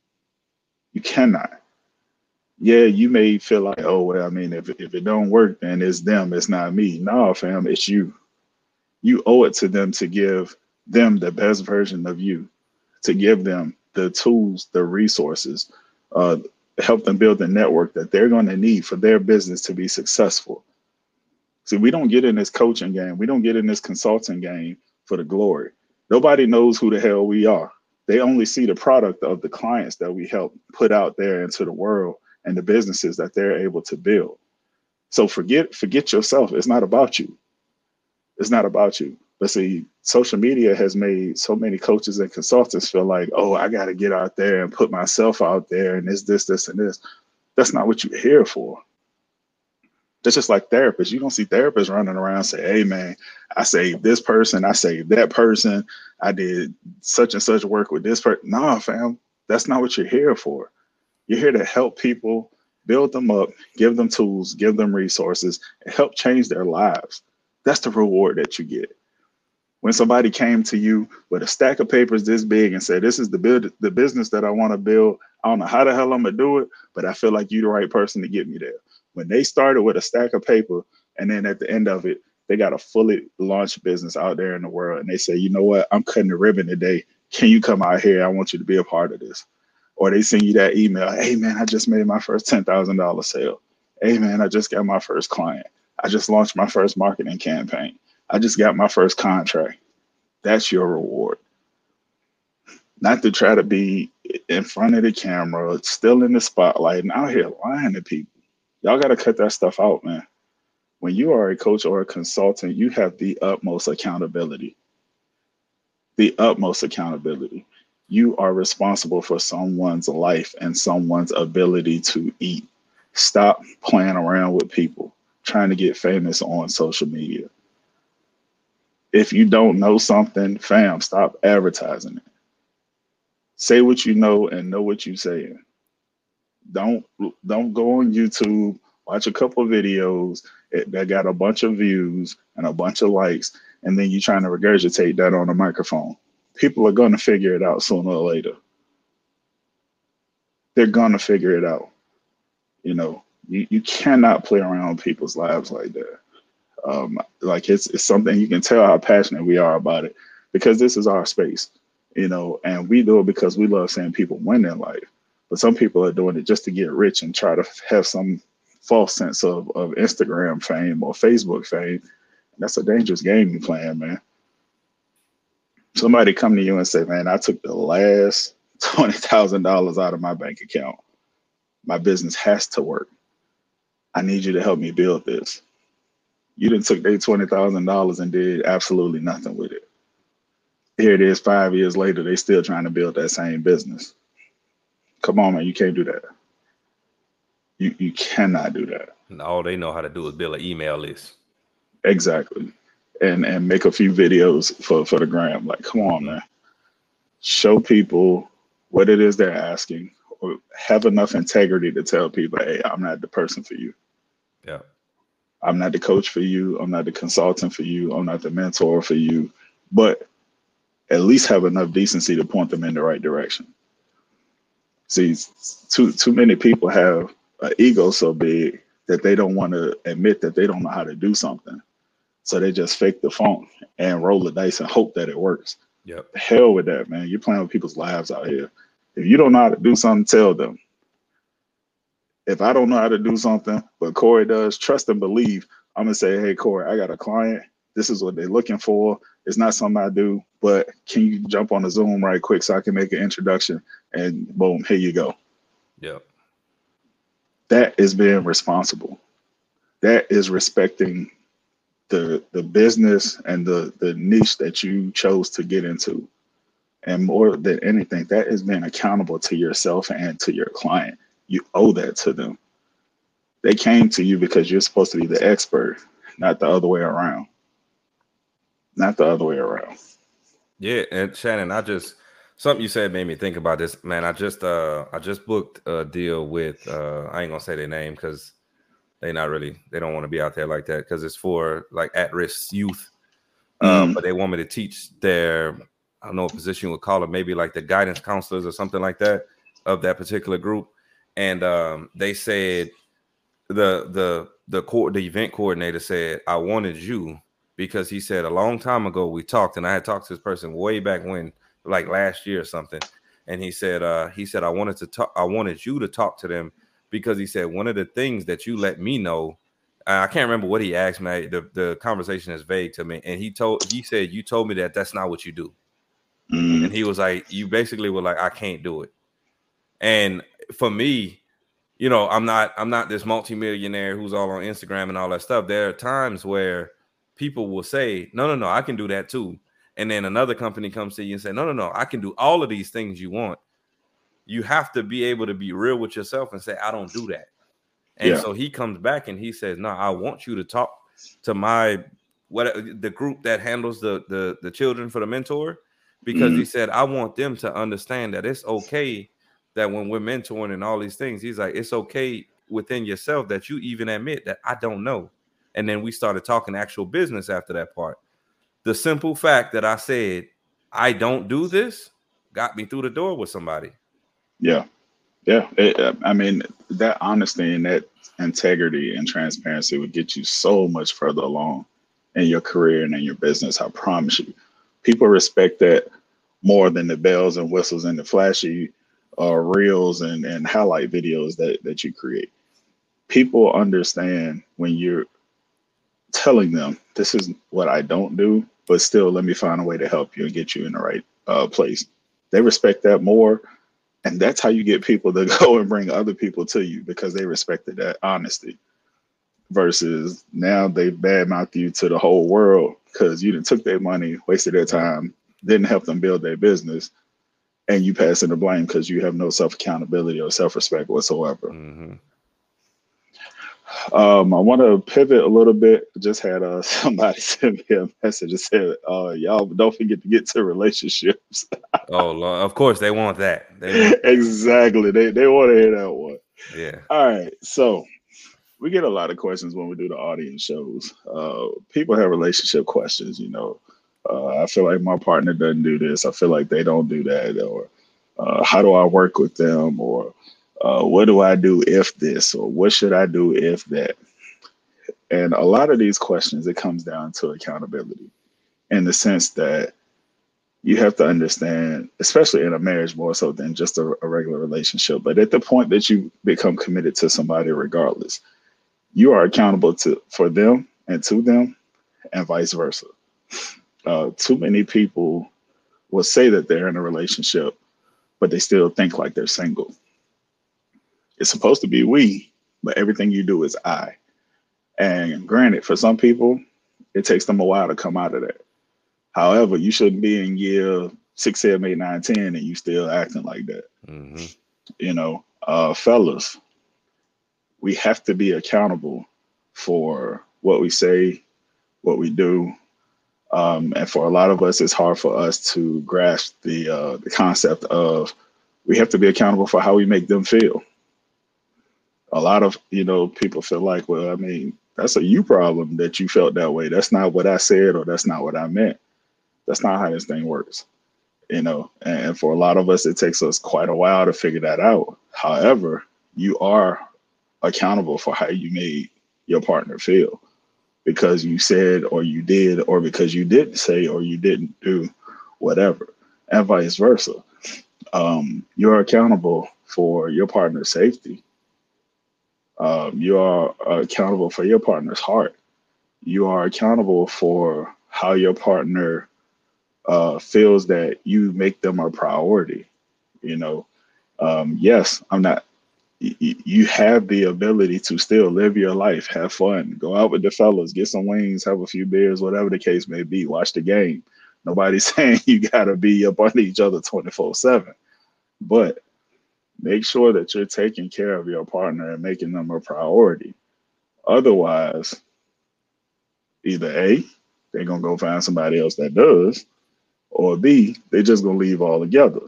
You cannot. Yeah, you may feel like, oh, well, I mean, if it don't work, then it's them, it's not me. No, fam, it's you. You owe it to them to give them the best version of you, to give them the tools, the resources, help them build the network that they're going to need for their business to be successful. See, we don't get in this coaching game. We don't get in this consulting game for the glory. Nobody knows who the hell we are. They only see the product of the clients that we help put out there into the world and the businesses that they're able to build. So forget yourself. It's not about you. It's not about you. But see, social media has made so many coaches and consultants feel like, oh, I got to get out there and put myself out there, and this, and this. That's not what you're here for. That's just like therapists. You don't see therapists running around say, hey, man, I saved this person. I saved that person. I did such and such work with this person. Nah, fam, that's not what you're here for. You're here to help people, build them up, give them tools, give them resources, and help change their lives. That's the reward that you get. When somebody came to you with a stack of papers this big and said, this is the business that I want to build. I don't know how the hell I'm going to do it, but I feel like you're the right person to get me there. When they started with a stack of paper, and then at the end of it, they got a fully launched business out there in the world, and they say, you know what, I'm cutting the ribbon today. Can you come out here? I want you to be a part of this. Or they send you that email, hey, man, I just made my first $10,000 sale. Hey, man, I just got my first client. I just launched my first marketing campaign. I just got my first contract. That's your reward. Not to try to be in front of the camera, still in the spotlight, and out here lying to people. Y'all got to cut that stuff out, man. When you are a coach or a consultant, you have the utmost accountability. The utmost accountability. You are responsible for someone's life and someone's ability to eat. Stop playing around with people, trying to get famous on social media. If you don't know something, fam, stop advertising it. Say what you know and know what you're saying. Don't go on YouTube, watch a couple of videos that got a bunch of views and a bunch of likes, and then you're trying to regurgitate that on a microphone. People are going to figure it out sooner or later. They're going to figure it out. You know, you cannot play around with people's lives like that. Like it's something you can tell how passionate we are about it, because this is our space, you know, and we do it because we love seeing people win in life. But some people are doing it just to get rich and try to have some false sense of Instagram fame or Facebook fame. And that's a dangerous game you're playing, man. Somebody come to you and say, man, I took the last $20,000 out of my bank account. My business has to work. I need you to help me build this. You done took their $20,000 and did absolutely nothing with it. Here it is 5 years later, they still trying to build that same business. Come on, man, you can't do that. You cannot do that. And all they know how to do is build an email list. Exactly. And make a few videos for the gram. Like, come on, man. Show people what it is they're asking, or have enough integrity to tell people, hey, I'm not the person for you. Yeah. I'm not the coach for you. I'm not the consultant for you. I'm not the mentor for you. But at least have enough decency to point them in the right direction. See, too many people have an ego so big that they don't want to admit that they don't know how to do something. So they just fake the funk and roll the dice and hope that it works. Yep. The hell with that, man. You're playing with people's lives out here. If you don't know how to do something, tell them. If I don't know how to do something, but Corey does, trust and believe, I'm going to say, hey, Corey, I got a client. This is what they're looking for. It's not something I do, but can you jump on the Zoom right quick so I can make an introduction? And boom, here you go. Yep. That is being responsible. That is respecting the business and the niche that you chose to get into. And more than anything, that is being accountable to yourself and to your client. You owe that to them. They came to you because you're supposed to be the expert, not the other way around. Not the other way around. Yeah, and Shannon, something you said made me think about this, man. I just booked a deal with I ain't gonna say their name because they don't want to be out there like that, because it's for like at-risk youth. But they want me to teach their, I don't know what position you would call it, maybe like the guidance counselors or something like that of that particular group. And they said the event coordinator said, I wanted you because he said a long time ago we talked, and I had talked to this person way back when, like last year or something. And he said I wanted you to talk to them because he said one of the things that you let me know, I can't remember what he asked me. The conversation is vague to me. And he said, you told me that that's not what you do. And he was like, you basically were like, I can't do it. And for me, you know, I'm not this multimillionaire who's all on Instagram and all that stuff. There are times where people will say, no, I can do that too. And then another company comes to you and say, no, I can do all of these things you want. You have to be able to be real with yourself and say, I don't do that. And so he comes back and he says, no, I want you to talk to the group that handles the children for the mentor, because he said, I want them to understand that it's okay that when we're mentoring and all these things, he's like, it's okay within yourself that you even admit that I don't know. And then we started talking actual business after that part. The simple fact that I said, I don't do this got me through the door with somebody. Yeah. I mean, that honesty and that integrity and transparency would get you so much further along in your career and in your business. I promise you. People respect that more than the bells and whistles and the flashy reels and highlight videos that you create. People understand when you're telling them, this is what I don't do, but still let me find a way to help you and get you in the right place. They respect that more. And that's how you get people to go and bring other people to you, because they respected that honesty, versus now they badmouth you to the whole world because you didn't took their money, wasted their time, didn't help them build their business, and you pass in the blame because you have no self-accountability or self-respect whatsoever. I want to pivot a little bit. Just had somebody send me a message and said, y'all don't forget to get to relationships. Oh, Lord. Of course they want that. Exactly. They want to hear that one. Yeah. All right. So we get a lot of questions when we do the audience shows. People have relationship questions, you know. I feel like my partner doesn't do this. I feel like they don't do that. Or how do I work with them? Or what do I do if this? Or what should I do if that? And a lot of these questions, it comes down to accountability, in the sense that you have to understand, especially in a marriage more so than just a regular relationship, but at the point that you become committed to somebody regardless, you are accountable for them and to them, and vice versa. Too many people will say that they're in a relationship, but they still think like they're single. It's supposed to be we, but everything you do is I. And granted, for some people, it takes them a while to come out of that. However, you shouldn't be in year 6, 7, 8, 9, 10, and you still acting like that. You know, fellas, we have to be accountable for what we say, what we do. And for a lot of us, it's hard for us to grasp the concept of we have to be accountable for how we make them feel. A lot of, people feel like, well, I mean, that's a you problem that you felt that way. That's not what I said, or that's not what I meant. That's not how this thing works, and for a lot of us, it takes us quite a while to figure that out. However, you are accountable for how you made your partner feel, because you said or you did, or because you didn't say or you didn't do whatever, and vice versa. You're accountable for your partner's safety. You are accountable for your partner's heart. You are accountable for how your partner feels that you make them a priority. Yes, I'm not. You have the ability to still live your life, have fun, go out with the fellas, get some wings, have a few beers, whatever the case may be, watch the game. Nobody's saying you got to be up under each other 24/7, but make sure that you're taking care of your partner and making them a priority. Otherwise, either A, they're going to go find somebody else that does, or B, they're just going to leave altogether.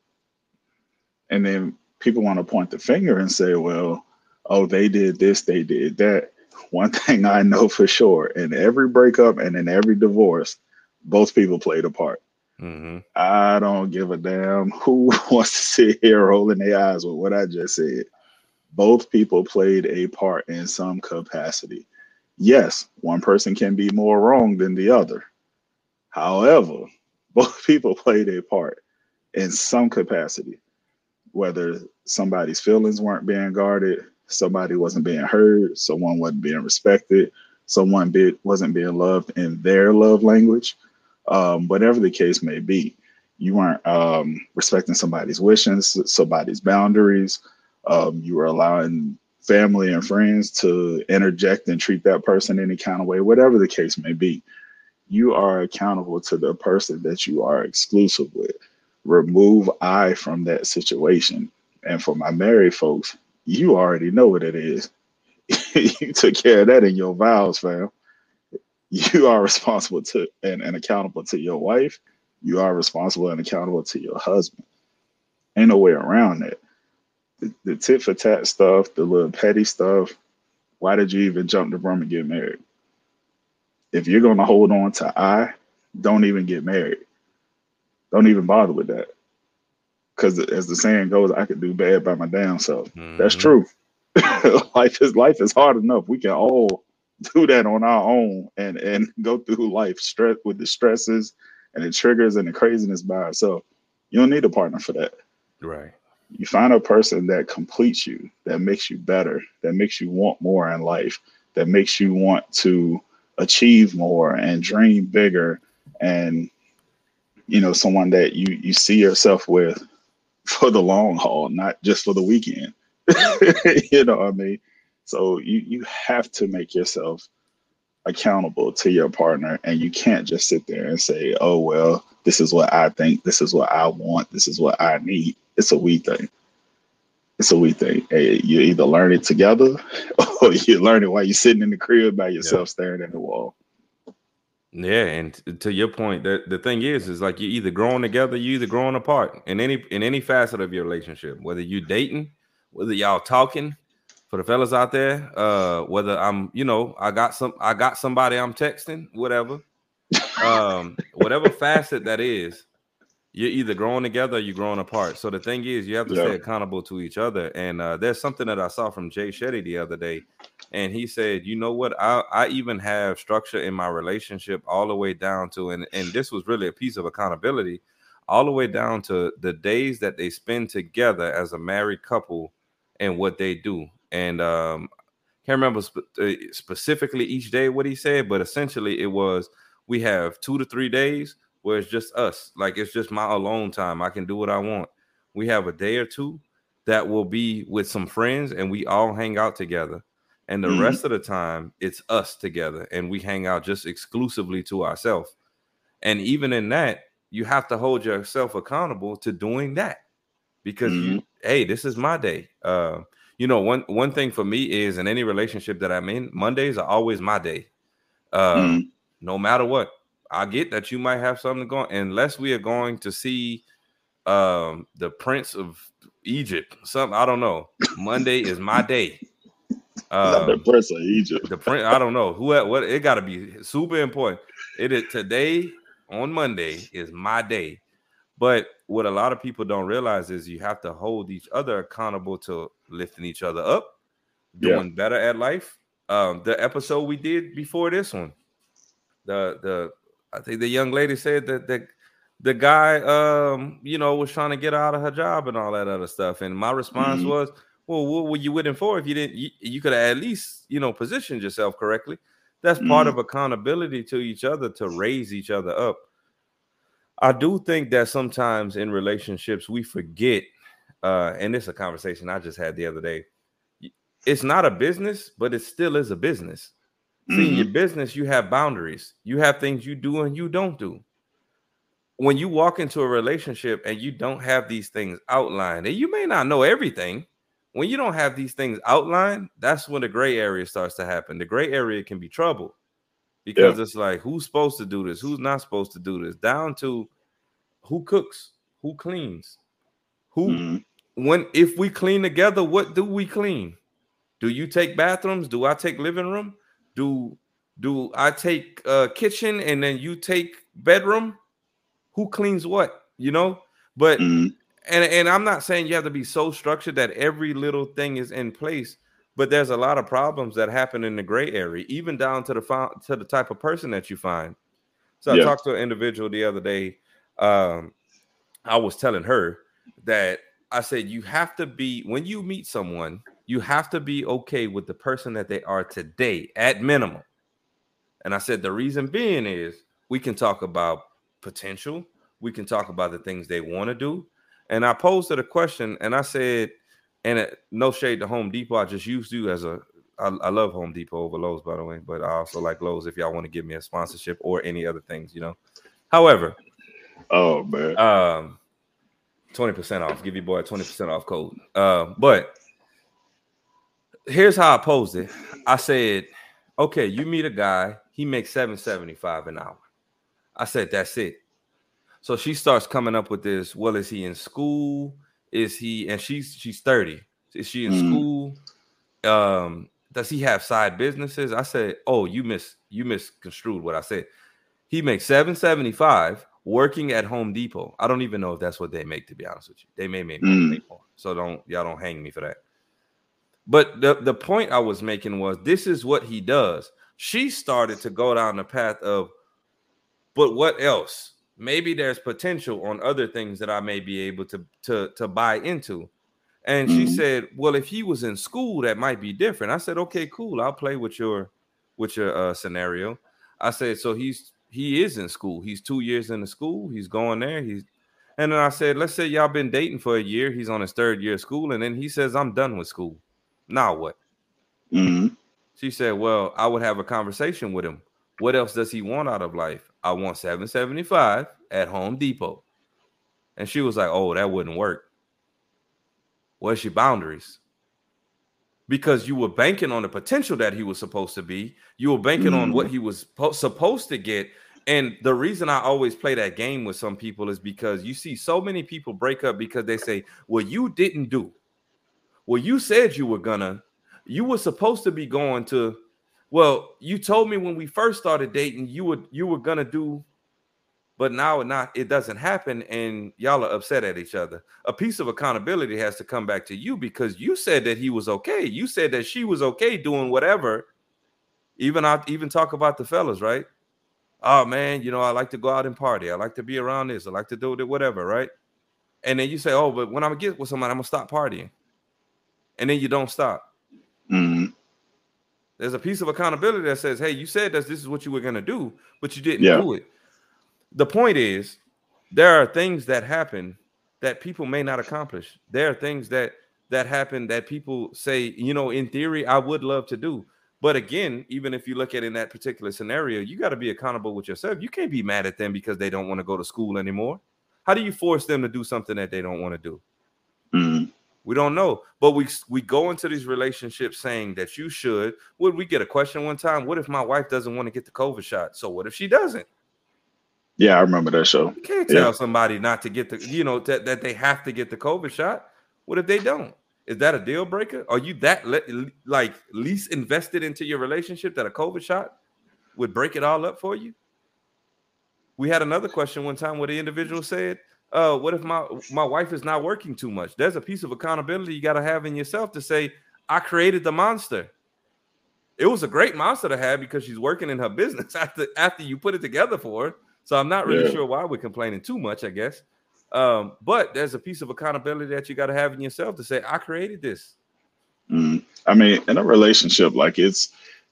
And then people want to point the finger and say, well, oh, they did this, they did that. One thing I know for sure, in every breakup and in every divorce, both people played a part. Mm-hmm. I don't give a damn who wants to sit here rolling their eyes with what I just said. Both people played a part in some capacity. Yes, one person can be more wrong than the other. However, both people played a part in some capacity, whether somebody's feelings weren't being guarded, somebody wasn't being heard, someone wasn't being respected, someone wasn't being loved in their love language. Whatever the case may be, you weren't respecting somebody's wishes, somebody's boundaries. You were allowing family and friends to interject and treat that person any kind of way, whatever the case may be. You are accountable to the person that you are exclusive with. Remove I from that situation. And for my married folks, you already know what it is. You took care of that in your vows, fam. You are responsible to and accountable to your wife. You are responsible and accountable to your husband. Ain't no way around that. The tit for tat stuff, the little petty stuff, why did you even jump the broom and get married? If you're going to hold on to don't even get married. Don't even bother with that. Because as the saying goes, I could do bad by my damn self. Mm-hmm. That's true. Life is hard enough. We can all do that on our own and go through life stress with the stresses and the triggers and the craziness by ourselves. You don't need a partner for that. Right. You find a person that completes you, that makes you better, that makes you want more in life, that makes you want to achieve more and dream bigger, and someone that you see yourself with for the long haul, not just for the weekend. You know what I mean? So you have to make yourself accountable to your partner, and you can't just sit there and say, oh, well, this is what I think, this is what I want, this is what I need. It's a we thing. It's a we thing. Hey, you either learn it together or you learn it while you're sitting in the crib by yourself, staring at the wall. Yeah, and to your point, the thing is like you're either growing together, you're either growing apart in any facet of your relationship, whether you're dating, whether y'all talking. For the fellas out there, whether I'm, I got somebody I'm texting, whatever, whatever facet that is, you're either growing together or you're growing apart. So the thing is, you have to stay accountable to each other. And there's something that I saw from Jay Shetty the other day, and he said, you know what, I even have structure in my relationship all the way down to, and this was really a piece of accountability, all the way down to the days that they spend together as a married couple and what they do. And can't remember specifically each day what he said, but essentially it was, we have 2 to 3 days where it's just us. Like, it's just my alone time. I can do what I want. We have a day or two that will be with some friends and we all hang out together. And the rest of the time, it's us together and we hang out just exclusively to ourselves. And even in that, you have to hold yourself accountable to doing that, because hey, this is my day. you know, one thing for me is in any relationship that I'm in, Mondays are always my day. No matter what. I get that you might have something going, unless we are going to see the Prince of Egypt. Something, I don't know. Monday is my day. Not the Prince of Egypt. The Prince, I don't know. What it gotta be super important. It is today on Monday is my day. But what a lot of people don't realize is you have to hold each other accountable to lifting each other up, doing better at life. The episode we did before this one, I think the young lady said that the guy you know, was trying to get her out of her job and all that other stuff. And my response was, well, what were you with him for if you didn't? You could have at least, you know, positioned yourself correctly. That's part of accountability to each other, to raise each other up. I do think that sometimes in relationships we forget, and this is a conversation I just had the other day. It's not a business, but it still is a business. See, in your business, you have boundaries. You have things you do and you don't do. When you walk into a relationship and you don't have these things outlined, and you may not know everything, when you don't have these things outlined, that's when the gray area starts to happen. The gray area can be trouble because it's like, who's supposed to do this? Who's not supposed to do this? Down to who cooks, who cleans, if we clean together, what do we clean? Do you take bathrooms? Do I take living room? Do I take kitchen and then you take bedroom? Who cleans what? You know, but and I'm not saying you have to be so structured that every little thing is in place, but there's a lot of problems that happen in the gray area, even down to the type of person that you find. So I talked to an individual the other day. I was telling her that I said, you have to be, when you meet someone, you have to be okay with the person that they are today at minimum. And I said, the reason being is we can talk about potential. We can talk about the things they want to do. And I posed it a question and I said, and no shade to Home Depot, I just used you as I love Home Depot over Lowe's, by the way, but I also like Lowe's if y'all want to give me a sponsorship or any other things, you know. However, oh man, 20% off. Give your boy a 20% off code. But here's how I posed it. I said, okay, you meet a guy, he makes $7.75 an hour. I said, that's it. So she starts coming up with this. Well, is he in school? Is he? And she's 30. Is she in school? Does he have side businesses? I said, oh, you misconstrued what I said. He makes $7.75 working at Home Depot. I don't even know if that's what they make, to be honest with you. They may make more. So y'all don't hang me for that. But the point I was making was, this is what he does. She started to go down the path of, but what else? Maybe there's potential on other things that I may be able to buy into. And she said, well, if he was in school, that might be different. I said, okay, cool. I'll play with your scenario. I said, so he is in school. He's 2 years in the school. He's going there. And then I said, let's say y'all been dating for a year. He's on his 3rd year of school. And then he says, I'm done with school. Now what? She said, well, I would have a conversation with him. What else does he want out of life? I want $7.75 at Home Depot. And she was like, oh, that wouldn't work. Where's your boundaries? Because you were banking on the potential that he was supposed to be. You were banking on what he was supposed to get. And the reason I always play that game with some people is because you see so many people break up because they say, well, you didn't do. Well, you said you were supposed to be going to, well, you told me when we first started dating, you were gonna do, but now it doesn't happen, and y'all are upset at each other. A piece of accountability has to come back to you because you said that he was okay. You said that she was okay doing whatever. I even talk about the fellas, right? Oh man, you know, I like to go out and party. I like to be around this. I like to do it, whatever, right? And then you say, oh, but when I'm gonna get with somebody, I'm gonna stop partying, and then you don't stop. There's a piece of accountability that says, hey, you said that this is what you were going to do, but you didn't do it. The point is, there are things that happen that people may not accomplish. There are things that happen that people say, you know, in theory, I would love to do. But again, even if you look at it in that particular scenario, you got to be accountable with yourself. You can't be mad at them because they don't want to go to school anymore. How do you force them to do something that they don't want to do? We don't know, but we go into these relationships saying that you should. Would we get a question one time? What if my wife doesn't want to get the COVID shot? So what if she doesn't? Yeah, I remember that show. You can't tell somebody not to get the, that they have to get the COVID shot. What if they don't? Is that a deal breaker? Are you that least invested into your relationship that a COVID shot would break it all up for you? We had another question one time where the individual said, what if my wife is not working too much? There's a piece of accountability you got to have in yourself to say, I created the monster. It was a great monster to have because she's working in her business after you put it together for her. So I'm not really sure why we're complaining too much, I guess. But there's a piece of accountability that you got to have in yourself to say, I created this. I mean, in a relationship, like it's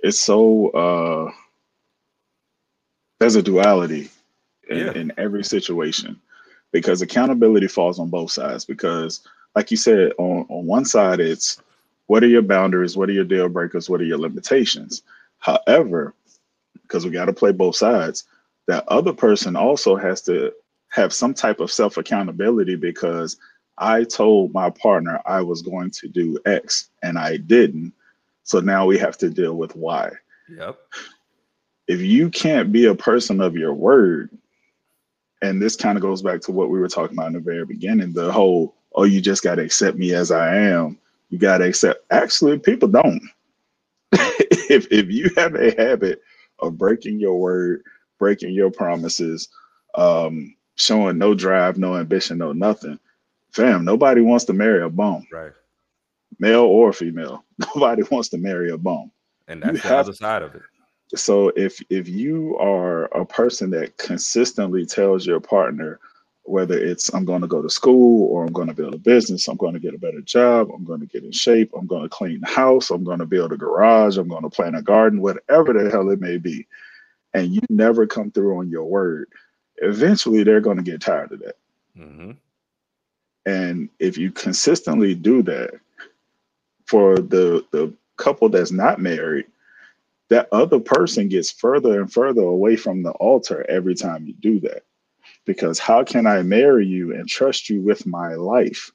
so there's a duality in every situation, because accountability falls on both sides. Because like you said, on one side, it's what are your boundaries? What are your deal breakers? What are your limitations? However, because we got to play both sides, that other person also has to have some type of self-accountability, because I told my partner I was going to do X and I didn't. So now we have to deal with Y. Yep. If you can't be a person of your word, and this kind of goes back to what we were talking about in the very beginning, the whole, oh, you just got to accept me as I am. You got to accept. Actually, people don't. if you have a habit of breaking your word, breaking your promises, showing no drive, no ambition, no nothing, fam, nobody wants to marry a bum. Right. Male or female. Nobody wants to marry a bum. And that's the other side of it. So if you are a person that consistently tells your partner, whether it's I'm going to go to school or I'm going to build a business, I'm going to get a better job, I'm going to get in shape, I'm going to clean the house, I'm going to build a garage, I'm going to plant a garden, whatever the hell it may be, and you never come through on your word, eventually they're going to get tired of that. Mm-hmm. And if you consistently do that, for the couple that's not married, that other person gets further and further away from the altar every time you do that. Because how can I marry you and trust you with my life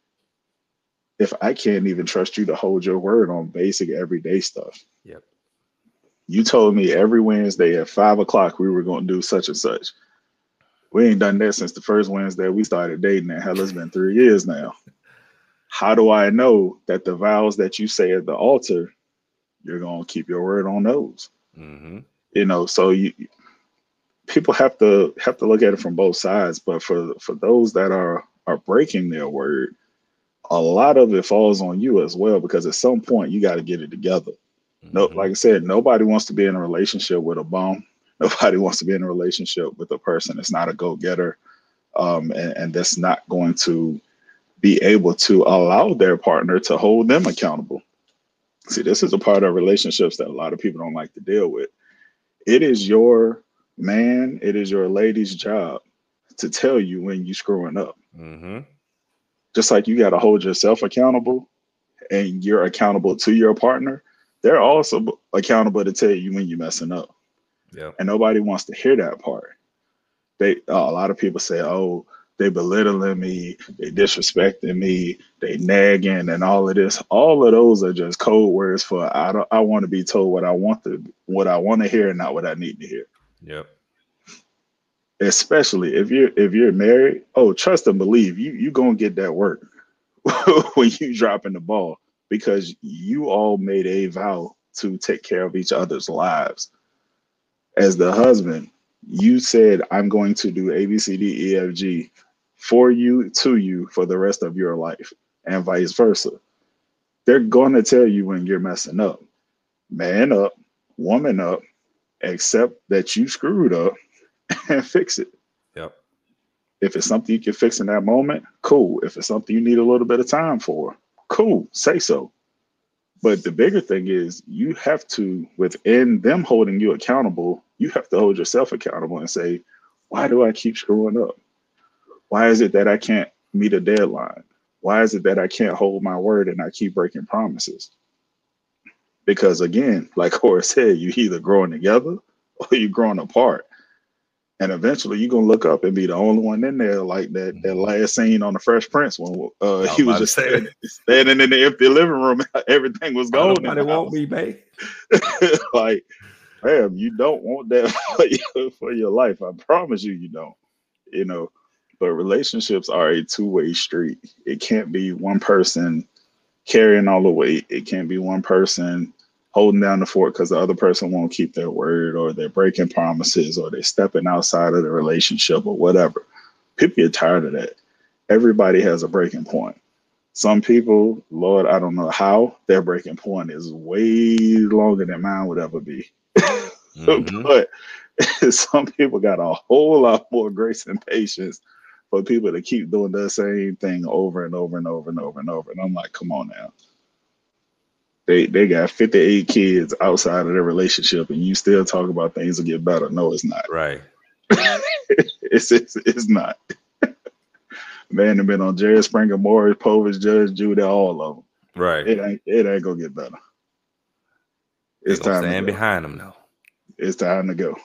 if I can't even trust you to hold your word on basic everyday stuff? Yep. You told me every Wednesday at 5:00 we were going to do such and such. We ain't done that since the first Wednesday we started dating, and hell, it's been 3 years now. How do I know that the vows that you say at the altar, you're going to keep your word on those? Mm-hmm. So people have to look at it from both sides. But for those that are breaking their word, a lot of it falls on you as well, because at some point you got to get it together. No, like I said, nobody wants to be in a relationship with a bum. Nobody wants to be in a relationship with a person that's not a go-getter, and that's not going to be able to allow their partner to hold them accountable. See, this is a part of relationships that a lot of people don't like to deal with. It is your man, it is your lady's job to tell you when you're screwing up. Mm-hmm. Just like you got to hold yourself accountable and you're accountable to your partner, they're also accountable to tell you when you're messing up. Yeah. And nobody wants to hear that part. A lot of people say, oh, they belittling me, they disrespecting me, they nagging, and all of this. All of those are just code words for I want to be told what I want to hear, and not what I need to hear. Yep. Especially if you're married, oh, trust and believe you gonna get that work when you dropping the ball, because you all made a vow to take care of each other's lives. As the husband, you said, I'm going to do A, B, C, D, E, F, G for you, to you, for the rest of your life, and vice versa. They're going to tell you when you're messing up. Man up, woman up, accept that you screwed up and fix it. Yep. If it's something you can fix in that moment, cool. If it's something you need a little bit of time for, cool, say so. But the bigger thing is you have to, within them holding you accountable, you have to hold yourself accountable and say, why do I keep screwing up? Why is it that I can't meet a deadline? Why is it that I can't hold my word and I keep breaking promises? Because again, like Horace said, you either growing together or you're growing apart. And eventually you're gonna look up and be the only one in there, like that last scene on the Fresh Prince when he was just standing in the empty living room, everything was gone. Nobody won't be, babe. Like, fam, you don't want that for your life. I promise you, you don't. You know, but relationships are a two-way street. It can't be one person carrying all the weight. It can't be one person holding down the fort because the other person won't keep their word, or they're breaking promises, or they're stepping outside of the relationship, or whatever. People get tired of that. Everybody has a breaking point. Some people, Lord, I don't know how, their breaking point is way longer than mine would ever be. But some people got a whole lot more grace and patience for people to keep doing the same thing over and over and over and over and over. And I'm like, come on now. They got 58 kids outside of their relationship, and you still talk about things will get better. No, it's not. Right. It's not. Man, they've been on Jerry Springer, Morris, Povich, Judge Judy, all of them. Right. It ain't gonna get better. It's time to stand behind them now. It's time to go.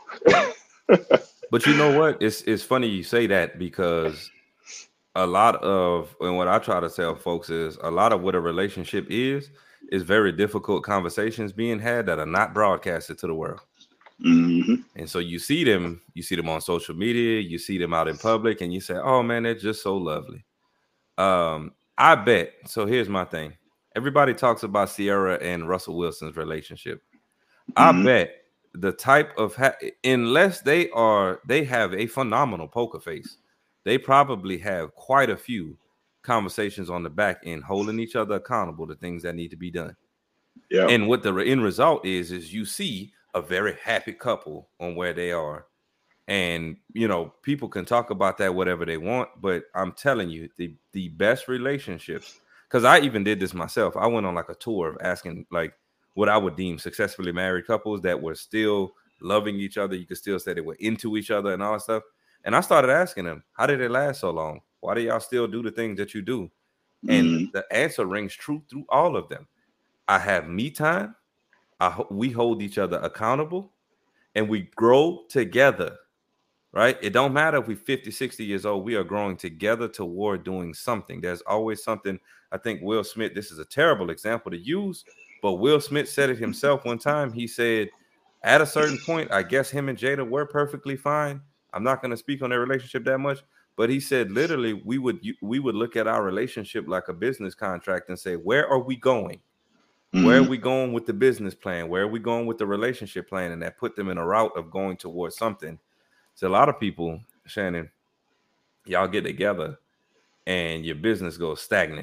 But you know what? It's funny you say that, because a lot of, and what I try to tell folks is, a lot of what a relationship is very difficult conversations being had that are not broadcasted to the world. And so you see them on social media, you see them out in public, and you say, oh man, they're just so lovely. I bet. So here's my thing. Everybody talks about Sierra and Russell Wilson's relationship. I bet the type of, unless they have a phenomenal poker face, they probably have quite a few conversations on the back end, holding each other accountable to things that need to be done. Yeah. And what the end result is you see a very happy couple on where they are. And, you know, people can talk about that whatever they want, but I'm telling you, the best relationships, because I even did this myself. I went on like a tour of asking like what I would deem successfully married couples that were still loving each other. You could still say they were into each other and all that stuff. And I started asking them, how did it last so long? Why do y'all still do the things that you do? And the answer rings true through all of them. I have me time. We hold each other accountable, and we grow together, right? It don't matter if we're 50, 60 years old. We are growing together toward doing something. There's always something. I think Will Smith, this is a terrible example to use, but Will Smith said it himself one time. He said, at a certain point, I guess him and Jada were perfectly fine. I'm not going to speak on their relationship that much, but he said literally we would look at our relationship like a business contract and say, where are we going? Where are we going with the business plan? Where are we going with the relationship plan? And that put them in a route of going towards something. So a lot of people, Shannon, y'all get together and your business goes stagnant.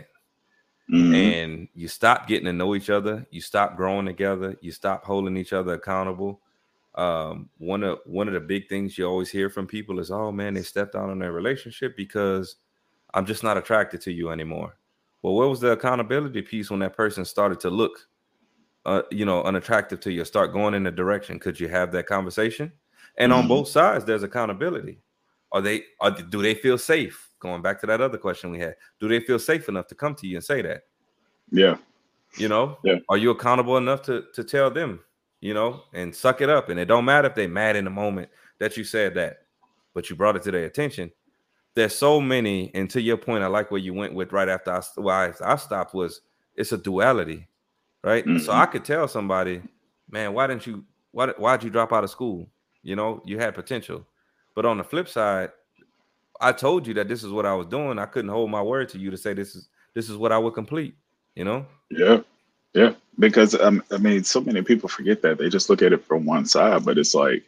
And you stop getting to know each other. You stop growing together. You stop holding each other accountable. One of the big things you always hear from people is, oh man, they stepped out on their relationship because I'm just not attracted to you anymore. Well, where was the accountability piece when that person started to look, unattractive to you, start going in a direction? Could you have that conversation? And on both sides, there's accountability. Do they feel safe? Going back to that other question we had, do they feel safe enough to come to you and say that? Yeah. Are you accountable enough to tell them, and suck it up? And it don't matter if they're mad in the moment that you said that, but you brought it to their attention. There's so many, and to your point, I like where you went with right after I stopped was it's a duality, right? So I could tell somebody, man, why'd you drop out of school? You had potential. But on the flip side, I told you that this is what I was doing. I couldn't hold my word to you to say this is what I would complete, Yeah. Because so many people forget that. They just look at it from one side, but it's like,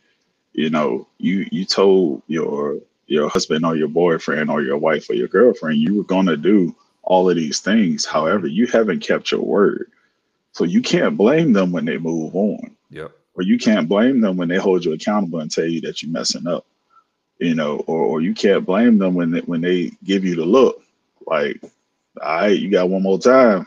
you told your husband or your boyfriend or your wife or your girlfriend you were going to do all of these things. However, you haven't kept your word. So you can't blame them when they move on. Yep. Or you can't blame them when they hold you accountable and tell you that you're messing up. Or you can't blame them when they give you the look like, all right, you got one more time.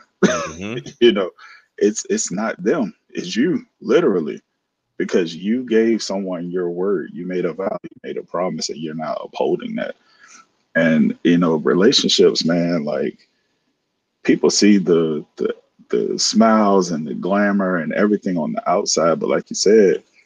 It's not them, it's you, literally, because you gave someone your word. You made a vow, you made a promise, and you're not upholding that. And relationships, man, like people see the smiles and the glamour and everything on the outside, but like you said,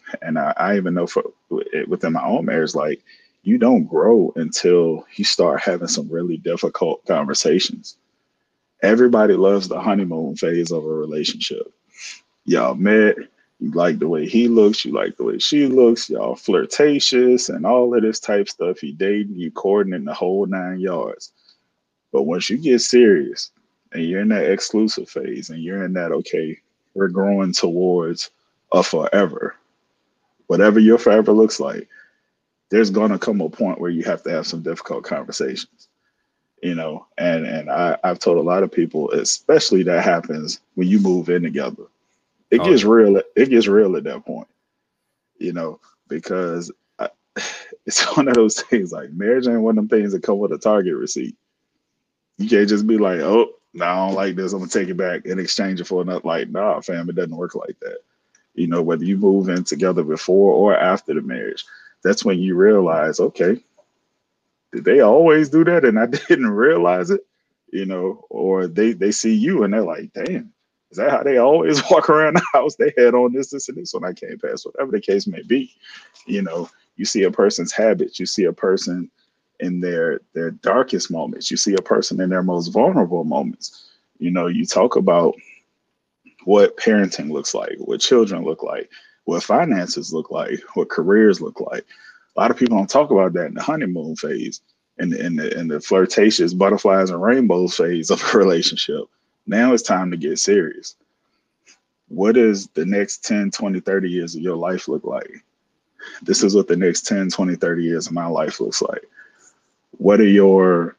And I even know within my own marriage, like, you don't grow until you start having some really difficult conversations. Everybody loves the honeymoon phase of a relationship. Y'all met, you like the way he looks, you like the way she looks, y'all flirtatious and all of this type stuff. You dating, you courting in the whole 9 yards. But once you get serious and you're in that exclusive phase and you're in that, okay, we're growing towards a forever, whatever your forever looks like, there's going to come a point where you have to have some difficult conversations, and I've told a lot of people, especially that happens when you move in together. It gets real. It gets real at that point, because it's one of those things, like, marriage ain't one of them things that come with a Target receipt. You can't just be like, oh, no, I don't like this, I'm gonna take it back and exchange it for another. Like, nah, fam, it doesn't work like that. Whether you move in together before or after the marriage, that's when you realize, okay, did they always do that and I didn't realize it? Or they see you and they're like, damn, is that how they always walk around the house? They had on this, and this when I came past, whatever the case may be. You see a person's habits, you see a person in their darkest moments, you see a person in their most vulnerable moments. You talk about what parenting looks like, what children look like, what finances look like, what careers look like. A lot of people don't talk about that in the honeymoon phase, in the flirtatious butterflies and rainbows phase of a relationship. Now it's time to get serious. What does the next 10, 20, 30 years of your life look like? This is what the next 10, 20, 30 years of my life looks like. What are your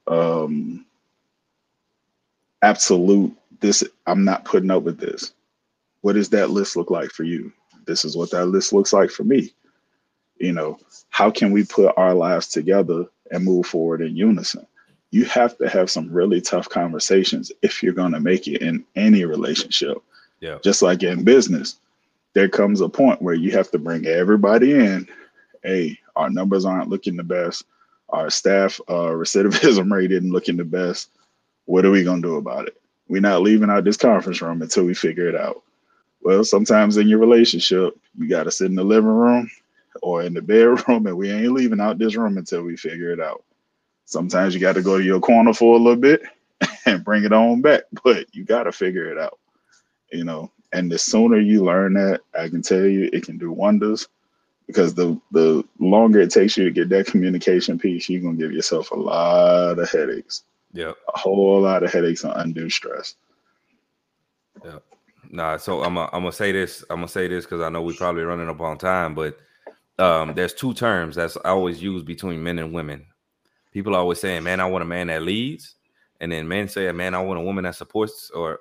absolute, this, I'm not putting up with this. What does that list look like for you? This is what that list looks like for me. How can we put our lives together and move forward in unison? You have to have some really tough conversations if you're going to make it in any relationship. Yeah. Just like in business, there comes a point where you have to bring everybody in. Hey, our numbers aren't looking the best. Our staff recidivism rate isn't looking the best. What are we going to do about it? We're not leaving out this conference room until we figure it out. Well, sometimes in your relationship, you got to sit in the living room or in the bedroom, and we ain't leaving out this room until we figure it out. Sometimes you got to go to your corner for a little bit and bring it on back, but you got to figure it out, and the sooner you learn that, I can tell you, it can do wonders, because the longer it takes you to get that communication piece, you're going to give yourself a lot of headaches. Yeah. A whole lot of headaches and undue stress. Yeah. Nah, so I'm gonna say this. I'm gonna say this because I know we're probably running up on time, but there's two terms that's always used between men and women. People are always saying, man, I want a man that leads. And then men say, man, I want a woman that supports or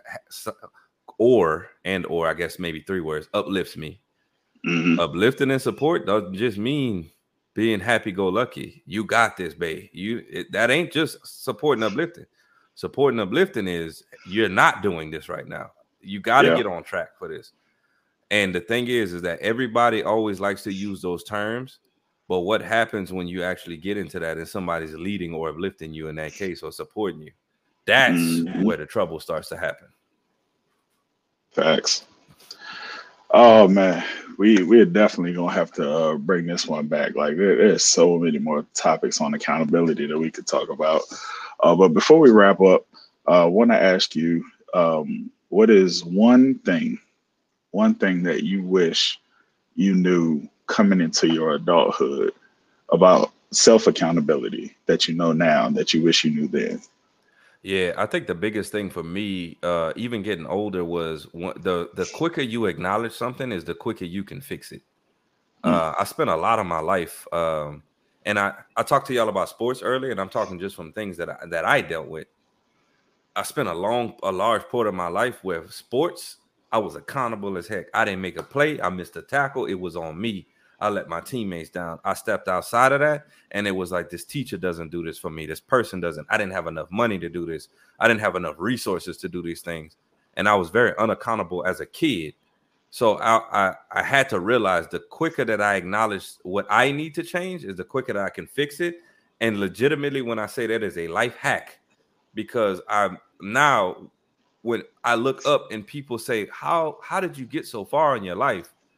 I guess maybe three words, uplifts me. Mm-hmm. Uplifting and support doesn't just mean being happy-go-lucky. You got this, babe. That ain't just supporting, uplifting. Supporting, uplifting is you're not doing this right now. You got to get on track for this. And the thing is that everybody always likes to use those terms. But what happens when you actually get into that and somebody's leading or uplifting you in that case or supporting you? That's where the trouble starts to happen. Facts. Oh, man. We're definitely going to have to bring this one back. Like, there's so many more topics on accountability that we could talk about. But before we wrap up, I want to ask you, what is one thing that you wish you knew coming into your adulthood about self-accountability that you know now that you wish you knew then? Yeah, I think the biggest thing for me, even getting older, was the quicker you acknowledge something is the quicker you can fix it. I spent a lot of my life, and I talked to y'all about sports earlier, and I'm talking just from things that I dealt with. I spent a large part of my life where sports, I was accountable as heck. I didn't make a play. I missed a tackle. It was on me. I let my teammates down. I stepped outside of that, and it was like, this teacher doesn't do this for me. This person doesn't. I didn't have enough money to do this. I didn't have enough resources to do these things. And I was very unaccountable as a kid. So I had to realize the quicker that I acknowledge what I need to change is the quicker that I can fix it. And legitimately, when I say that is a life hack, because I'm now, when I look up and people say, how did you get so far in your life?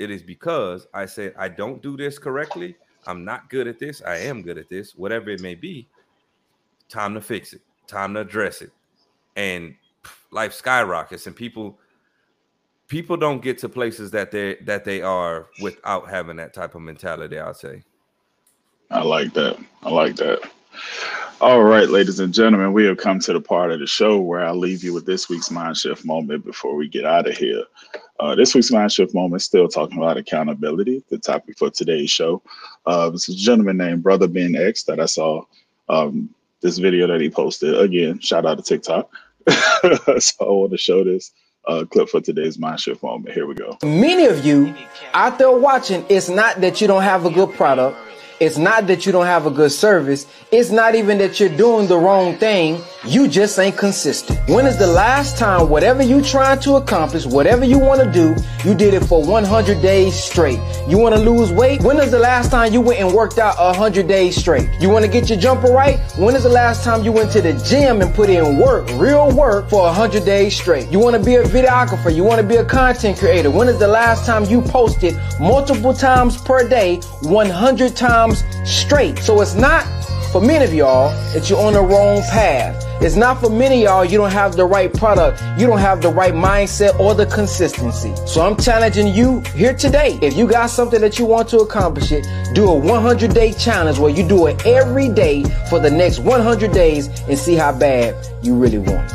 It is because I said, I don't do this correctly. I'm not good at this. I am good at this, whatever it may be. Time to fix it. Time to address it. And life skyrockets, and people don't get to places that they are without having that type of mentality, I'll say. I like that. I like that. All right, ladies and gentlemen, we have come to the part of the show where I leave you with this week's Mind Shift moment before we get out of here. This week's Mind Shift moment is still talking about accountability, the topic for today's show. It's a gentleman named Brother Ben X that I saw this video that he posted. Again, shout out to TikTok. So I want to show this clip for today's Mind Shift moment. Here we go. Many of you out there watching, it's not that you don't have a good product. It's not that you don't have a good service. It's not even that you're doing the wrong thing. You just ain't consistent. When is the last time whatever you trying to accomplish, whatever you want to do, you did it for 100 days straight? You want to lose weight? When is the last time you went and worked out 100 days straight? You want to get your jumper right? When is the last time you went to the gym and put in work, real work, for 100 days straight? You want to be a videographer? You want to be a content creator? When is the last time you posted multiple times per day, 100 times straight? So it's not for many of y'all that you're on the wrong path. It's not for many of y'all you don't have the right product, you don't have the right mindset or the consistency. So I'm challenging you here today. If you got something that you want to accomplish it, do a 100-day challenge where you do it every day for the next 100 days and see how bad you really want it.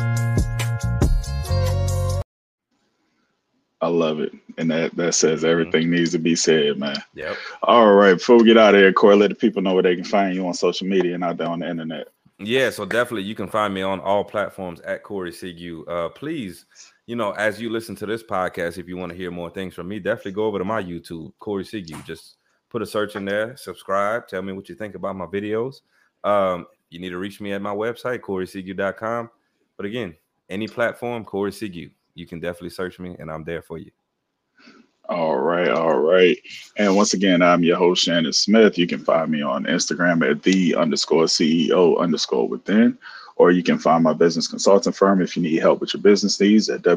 I love it. And that says everything needs to be said, man. Yep. All right. Before we get out of here, Corey, let the people know where they can find you on social media and out there on the internet. Yeah, so definitely you can find me on all platforms at Corey Sigu. Please, as you listen to this podcast, if you want to hear more things from me, definitely go over to my YouTube, Corey Sigu. Just put a search in there, subscribe, tell me what you think about my videos. You need to reach me at my website, CoreySigu.com. But again, any platform, Corey Sigu. You can definitely search me, and I'm there for you. All right. All right. And once again, I'm your host, Shannon Smith. You can find me on Instagram at _CEO_within, or you can find my business consulting firm if you need help with your business needs at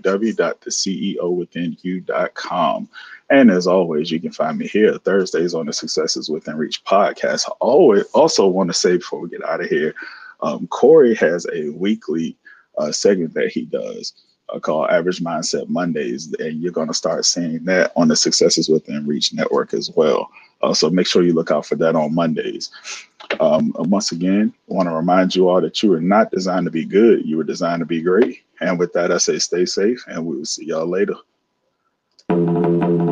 www.theceowithinyou.com. And as always, you can find me here Thursdays on the Successes Within Reach podcast. I also want to say before we get out of here, Corey has a weekly segment that he does called Average Mindset Mondays, and you're going to start seeing that on the Successes Within Reach network as well. So make sure you look out for that on Mondays. Once again, I want to remind you all that you were not designed to be good. You were designed to be great. And with that, I say stay safe, and we will see y'all later.